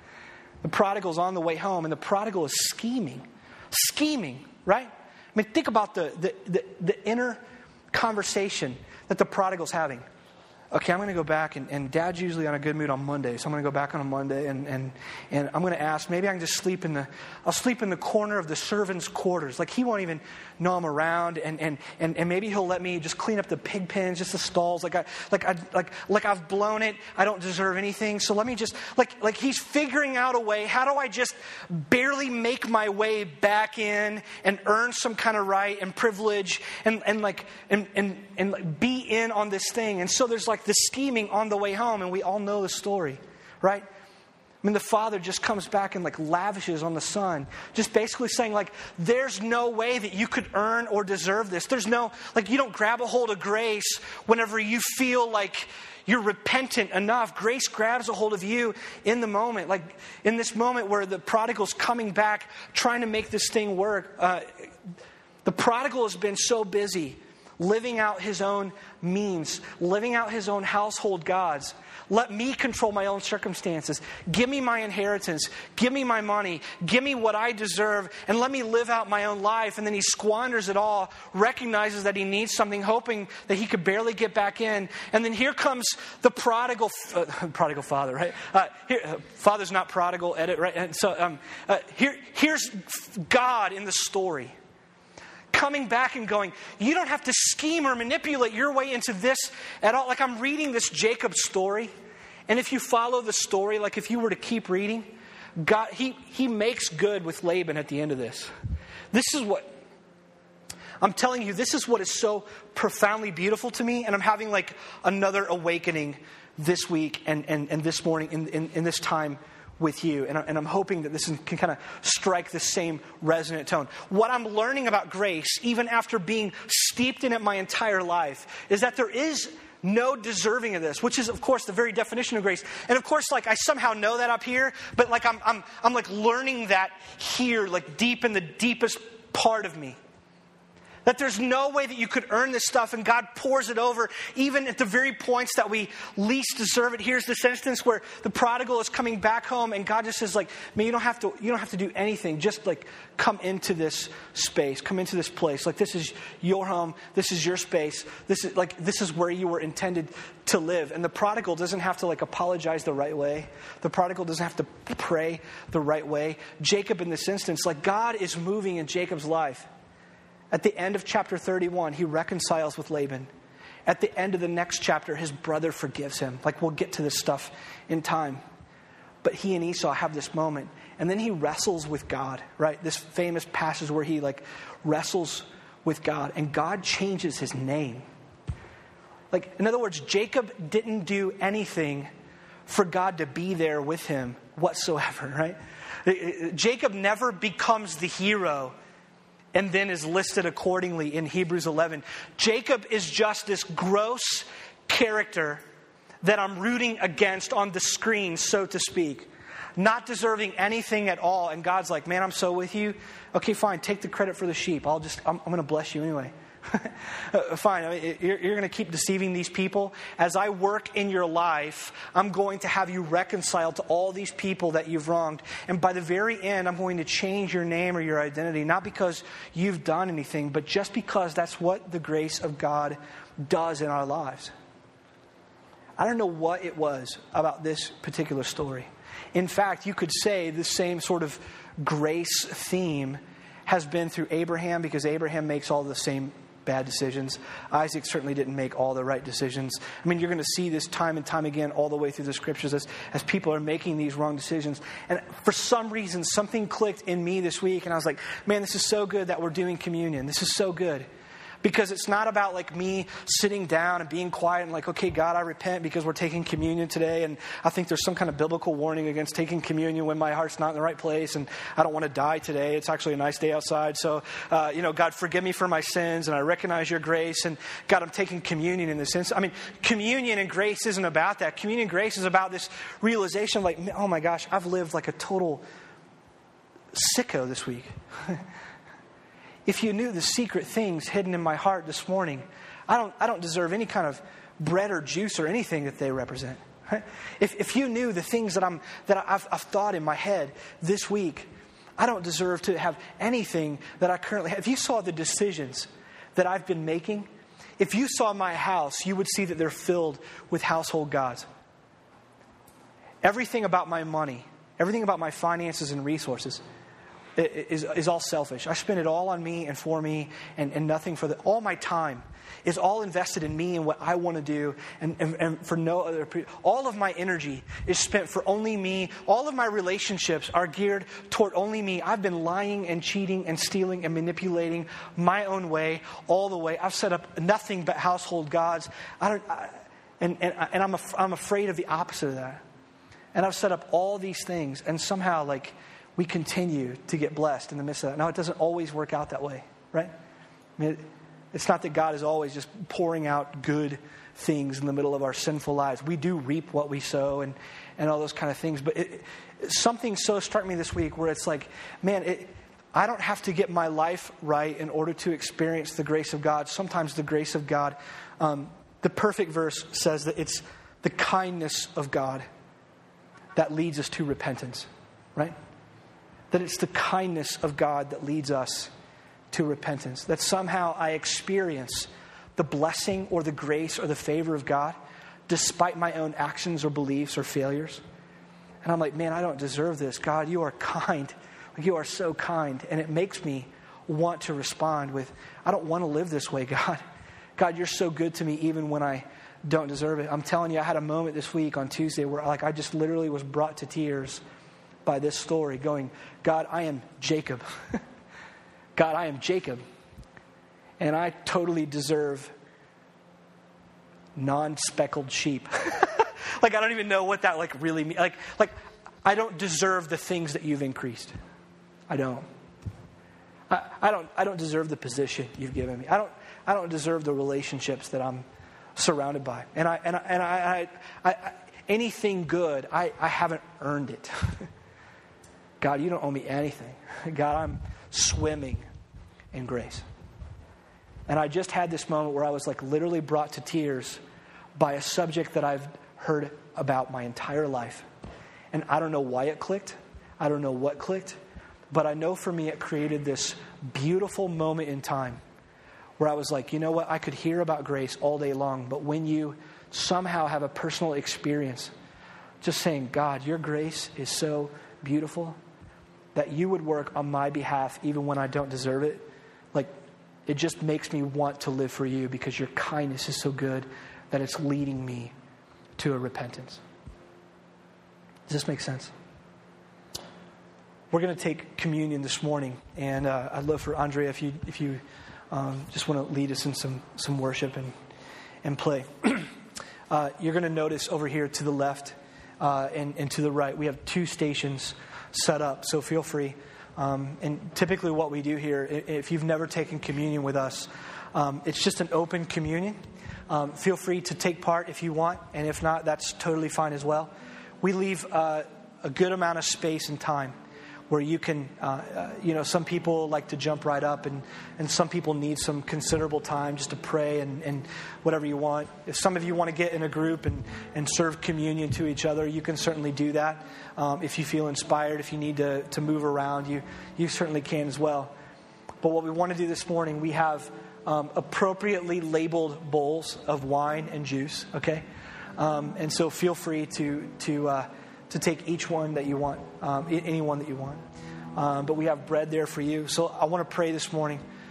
The prodigal's on the way home, and the prodigal is scheming. Scheming, right? I mean, think about the the, the, the inner conversation that the prodigal's having. Okay, I'm going to go back, and, and Dad's usually on a good mood on Monday, so I'm going to go back on a Monday, and, and, and I'm going to ask, maybe I can just sleep in the, I'll sleep in the corner of the servants' quarters. Like, he won't even know I'm around, and, and, and, and maybe he'll let me just clean up the pig pens, just the stalls. Like, I, like, I, like, like I've blown it. I don't deserve anything, so let me just, like, like he's figuring out a way. How do I just barely make my way back in and earn some kind of right and privilege and, and like, and, and, and like be in on this thing? And so there's like, the scheming on the way home, and we all know the story, right? I mean, the father just comes back and like lavishes on the son, just basically saying like, there's no way that you could earn or deserve this. There's no, like, you don't grab a hold of grace whenever you feel like you're repentant enough. Grace grabs a hold of you in the moment, like in this moment where the prodigal's coming back, trying to make this thing work. Uh, the prodigal has been so busy living out his own means, living out his own household gods. Let me control my own circumstances. Give me my inheritance. Give me my money. Give me what I deserve, and let me live out my own life. And then he squanders it all, recognizes that he needs something, hoping that he could barely get back in. And then here comes the prodigal, uh, prodigal father, right? Uh, here, uh, father's not prodigal, edit, right? And so um, uh, here, here's God in the story, coming back and going, you don't have to scheme or manipulate your way into this at all. Like, I'm reading this Jacob story, and if you follow the story, like if you were to keep reading, God, he, he makes good with Laban at the end of this. This is what, I'm telling you, this is what is so profoundly beautiful to me, and I'm having like another awakening this week and, and, and this morning in, in, in this time with you. And, I, and I'm hoping that this can kind of strike the same resonant tone. What I'm learning about grace, even after being steeped in it my entire life, is that there is no deserving of this, which is, of course, the very definition of grace. And of course, like, I somehow know that up here, but like I'm I'm I'm like learning that here, like deep in the deepest part of me. That there's no way that you could earn this stuff, and God pours it over, even at the very points that we least deserve it. Here's this instance where the prodigal is coming back home, and God just says, like, man, you don't have to, you don't have to do anything. Just like come into this space, come into this place. Like, this is your home, this is your space. This is like this is where you were intended to live. And the prodigal doesn't have to like apologize the right way. The prodigal doesn't have to pray the right way. Jacob, in this instance, like, God is moving in Jacob's life. At the end of chapter thirty-one, he reconciles with Laban. At the end of the next chapter, his brother forgives him. Like, we'll get to this stuff in time. But he and Esau have this moment. And then he wrestles with God, right? This famous passage where he like wrestles with God. And God changes his name. Like, in other words, Jacob didn't do anything for God to be there with him whatsoever, right? Jacob never becomes the hero and then is listed accordingly in Hebrews eleven. Jacob is just this gross character that I'm rooting against on the screen, so to speak. Not deserving anything at all. And God's like, man, I'm so with you. Okay, fine, take the credit for the sheep. I'll just, I'm, I'm going to bless you anyway. Fine, I mean, you're, you're going to keep deceiving these people. As I work in your life, I'm going to have you reconciled to all these people that you've wronged. And by the very end, I'm going to change your name or your identity. Not because you've done anything, but just because that's what the grace of God does in our lives. I don't know what it was about this particular story. In fact, you could say the same sort of grace theme has been through Abraham, because Abraham makes all the same bad decisions. Isaac certainly didn't make all the right decisions. I mean, you're going to see this time and time again all the way through the scriptures as, as people are making these wrong decisions. And for some reason, something clicked in me this week, and I was like, man, this is so good that we're doing communion. This is so good. Because it's not about like me sitting down and being quiet and like, okay, God, I repent because we're taking communion today. And I think there's some kind of biblical warning against taking communion when my heart's not in the right place and I don't want to die today. It's actually a nice day outside. So, uh, you know, God, forgive me for my sins and I recognize your grace. And God, I'm taking communion in this sense. I mean, communion and grace isn't about that. Communion and grace is about this realization of like, oh my gosh, I've lived like a total sicko this week. If you knew the secret things hidden in my heart this morning, I don't I don't deserve any kind of bread or juice or anything that they represent. If if you knew the things that I'm that I've, I've thought in my head this week, I don't deserve to have anything that I currently have. If you saw the decisions that I've been making, if you saw my house, you would see that they're filled with household gods. Everything about my money, everything about my finances and resources Is, is all selfish. I spend it all on me and for me and, and nothing for the... All my time is all invested in me and what I want to do and, and, and for no other... All of my energy is spent for only me. All of my relationships are geared toward only me. I've been lying and cheating and stealing and manipulating my own way all the way. I've set up nothing but household gods. I don't... I, and and, and I'm, af- I'm afraid of the opposite of that. And I've set up all these things and somehow like... we continue to get blessed in the midst of that. Now, it doesn't always work out that way, right? I mean, it's not that God is always just pouring out good things in the middle of our sinful lives. We do reap what we sow and, and all those kind of things. But it, something so struck me this week where it's like, man, it, I don't have to get my life right in order to experience the grace of God. Sometimes the grace of God, um, the perfect verse says that it's the kindness of God that leads us to repentance, right? That it's the kindness of God that leads us to repentance. That somehow I experience the blessing or the grace or the favor of God despite my own actions or beliefs or failures. And I'm like, man, I don't deserve this. God, you are kind. You are so kind. And it makes me want to respond with, I don't want to live this way, God. God, you're so good to me even when I don't deserve it. I'm telling you, I had a moment this week on Tuesday where like I just literally was brought to tears by this story going, God, I am Jacob. God, I am Jacob. And I totally deserve non-speckled sheep. Like, I don't even know what that like really means. Like, like, I don't deserve the things that you've increased. I don't. I, I don't I don't deserve the position you've given me. I don't I don't deserve the relationships that I'm surrounded by. And I and I and I, I, I anything good, I, I haven't earned it. God, you don't owe me anything. God, I'm swimming in grace. And I just had this moment where I was like literally brought to tears by a subject that I've heard about my entire life. And I don't know why it clicked. I don't know what clicked. But I know for me it created this beautiful moment in time where I was like, you know what? I could hear about grace all day long. But when you somehow have a personal experience, just saying, God, your grace is so beautiful that you would work on my behalf even when I don't deserve it. Like, it just makes me want to live for you because your kindness is so good that it's leading me to a repentance. Does this make sense? We're going to take communion this morning, and uh, I'd love for Andrea if you if you um, just want to lead us in some some worship and and play. uh, you're going to notice over here to the left uh, and and to the right we have two stations set up, so feel free. Um, and typically what we do here, if you've never taken communion with us, um, it's just an open communion. Um, feel free to take part if you want, and if not, that's totally fine as well. We leave uh, a good amount of space and time where you can, uh, uh, you know, some people like to jump right up, and, and some people need some considerable time just to pray and, and whatever you want. If some of you want to get in a group and, and serve communion to each other, you can certainly do that. Um, if you feel inspired, if you need to, to move around, you, you certainly can as well. But what we want to do this morning, we have um, appropriately labeled bowls of wine and juice, okay? Um, and so feel free to to uh, to take each one that you want, um, any one that you want. Um, but we have bread there for you. So I want to pray this morning.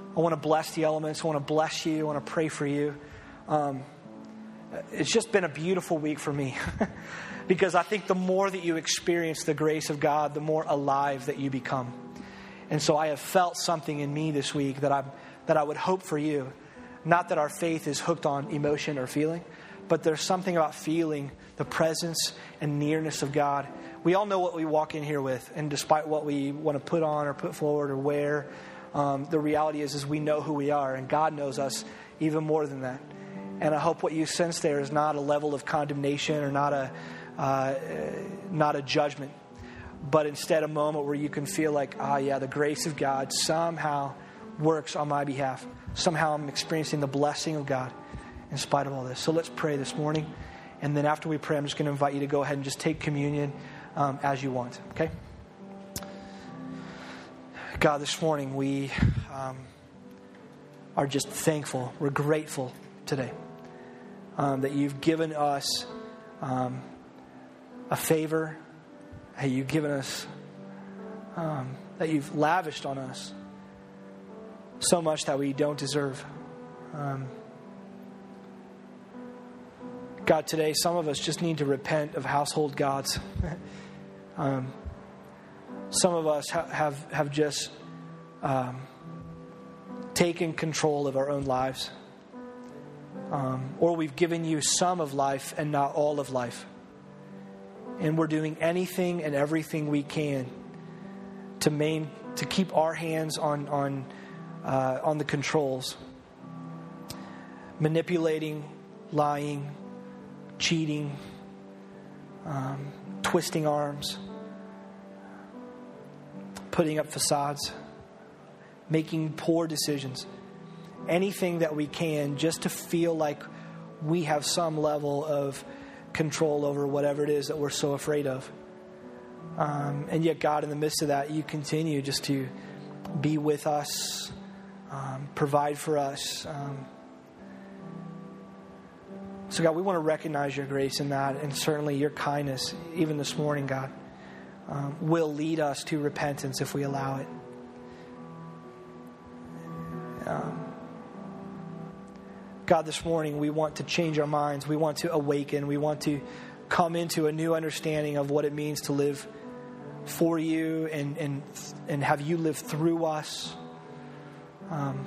I want to bless the elements. I want to bless you. I want to pray for you. Um, it's just been a beautiful week for me because I think the more that you experience the grace of God, the more alive that you become. And so I have felt something in me this week that I that I would hope for you. Not that our faith is hooked on emotion or feeling, but there's something about feeling the presence and nearness of God. We all know what we walk in here with, and despite what we want to put on or put forward or wear, um, the reality is, is we know who we are, and God knows us even more than that. And I hope what you sense there is not a level of condemnation or not a uh, not a judgment, but instead a moment where you can feel like, ah, yeah, the grace of God somehow works on my behalf. Somehow I'm experiencing the blessing of God in spite of all this. So let's pray this morning. And then after we pray, I'm just going to invite you to go ahead and just take communion um, as you want. Okay? God, this morning we um, are just thankful. We're grateful today um, that you've given us um, a favor. Hey, you've given us, um, that you've lavished on us so much that we don't deserve. Um, God, today, some of us just need to repent of household gods. um, some of us ha- have, have just um, taken control of our own lives. Um, or we've given you some of life and not all of life. And we're doing anything and everything we can to main, to keep our hands on on uh, on the controls, manipulating, lying, cheating, um, twisting arms, putting up facades, making poor decisions, anything that we can just to feel like we have some level of control over whatever it is that we're so afraid of. Um, and yet, God, in the midst of that, you continue just to be with us, um, provide for us. Um, so, God, we want to recognize your grace in that, and certainly your kindness, even this morning, God, um, will lead us to repentance if we allow it. Um, God, this morning we want to change our minds. We want to awaken. We want to come into a new understanding of what it means to live for you and and, and have you live through us. Um,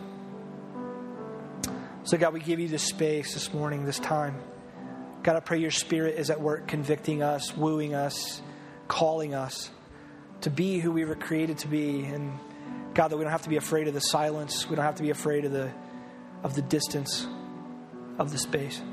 so, God, we give you this space this morning, this time. God, I pray your Spirit is at work convicting us, wooing us, calling us to be who we were created to be. And, God, that we don't have to be afraid of the silence. We don't have to be afraid of the of the distance of the space.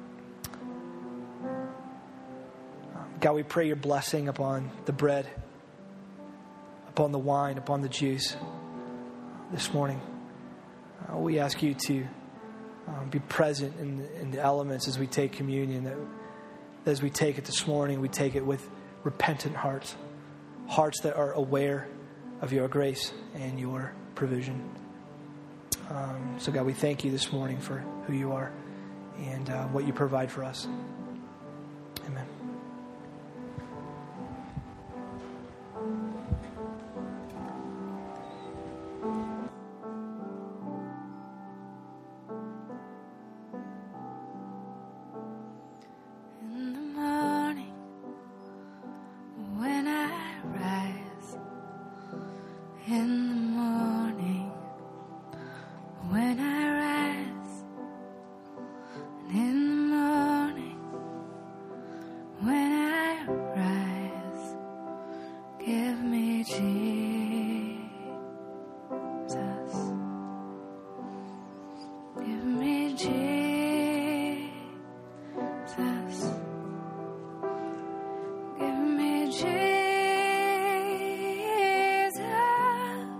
God, we pray your blessing upon the bread, upon the wine, upon the juice this morning. Uh, we ask you to um, be present in, in the elements as we take communion. That, that as we take it this morning, we take it with repentant hearts, hearts that are aware of your grace and your provision. Um, so, God, we thank you this morning for who you are and uh, what you provide for us. Amen. In the morning, when I rise, in the morning, when I rise, and in the morning, when I rise, give me Jesus, give me Jesus, give me Jesus.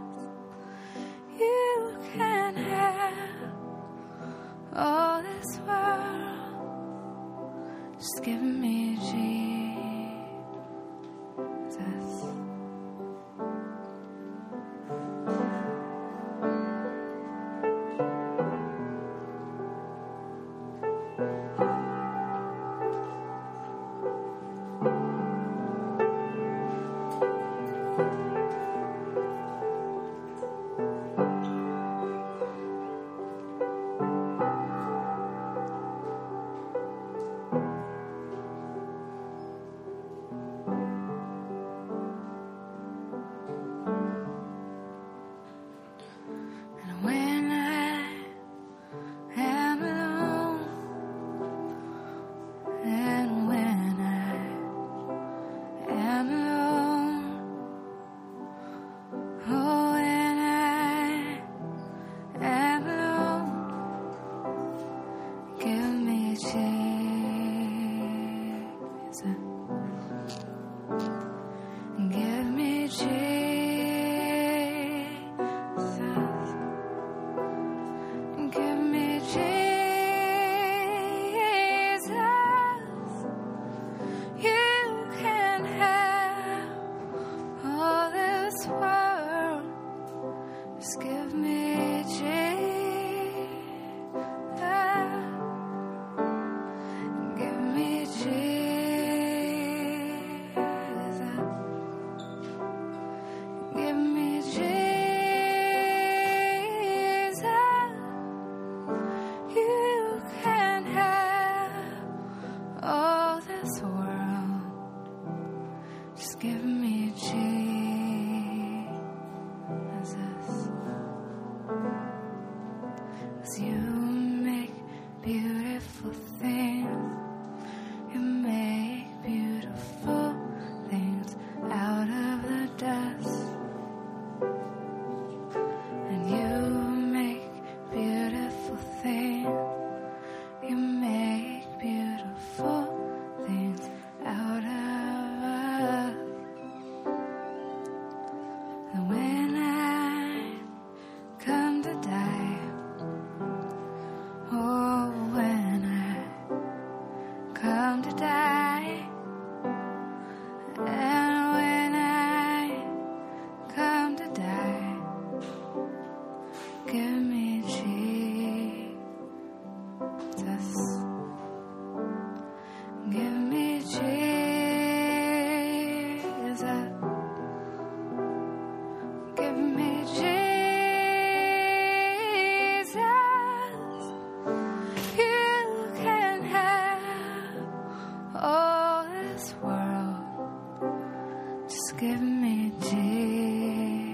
give me Jesus.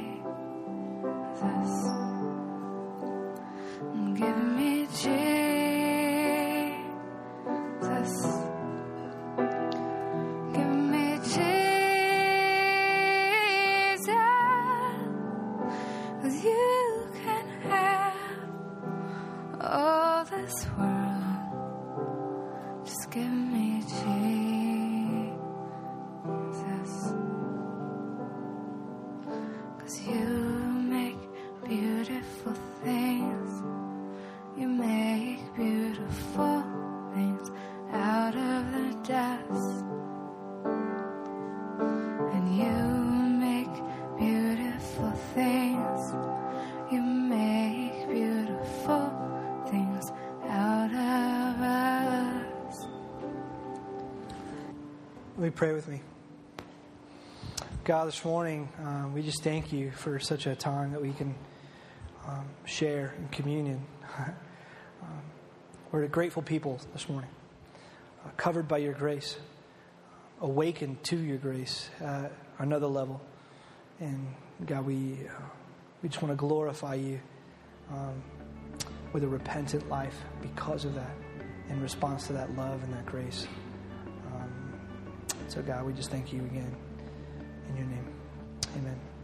Give me Jesus. Give me Jesus. 'Cause you can have all this world. Just give me Jesus. 'Cause you make beautiful things. You make beautiful things out of the dust. And you make beautiful things. You make beautiful things out of us. Let me pray with me. God, this morning, um, we just thank you for such a time that we can um, share in communion. um, we're a grateful people this morning, uh, covered by your grace, awakened to your grace at another level. And God, we, uh, we just want to glorify you um, with a repentant life because of that, in response to that love and that grace. Um, so God, we just thank you again. In your name, amen.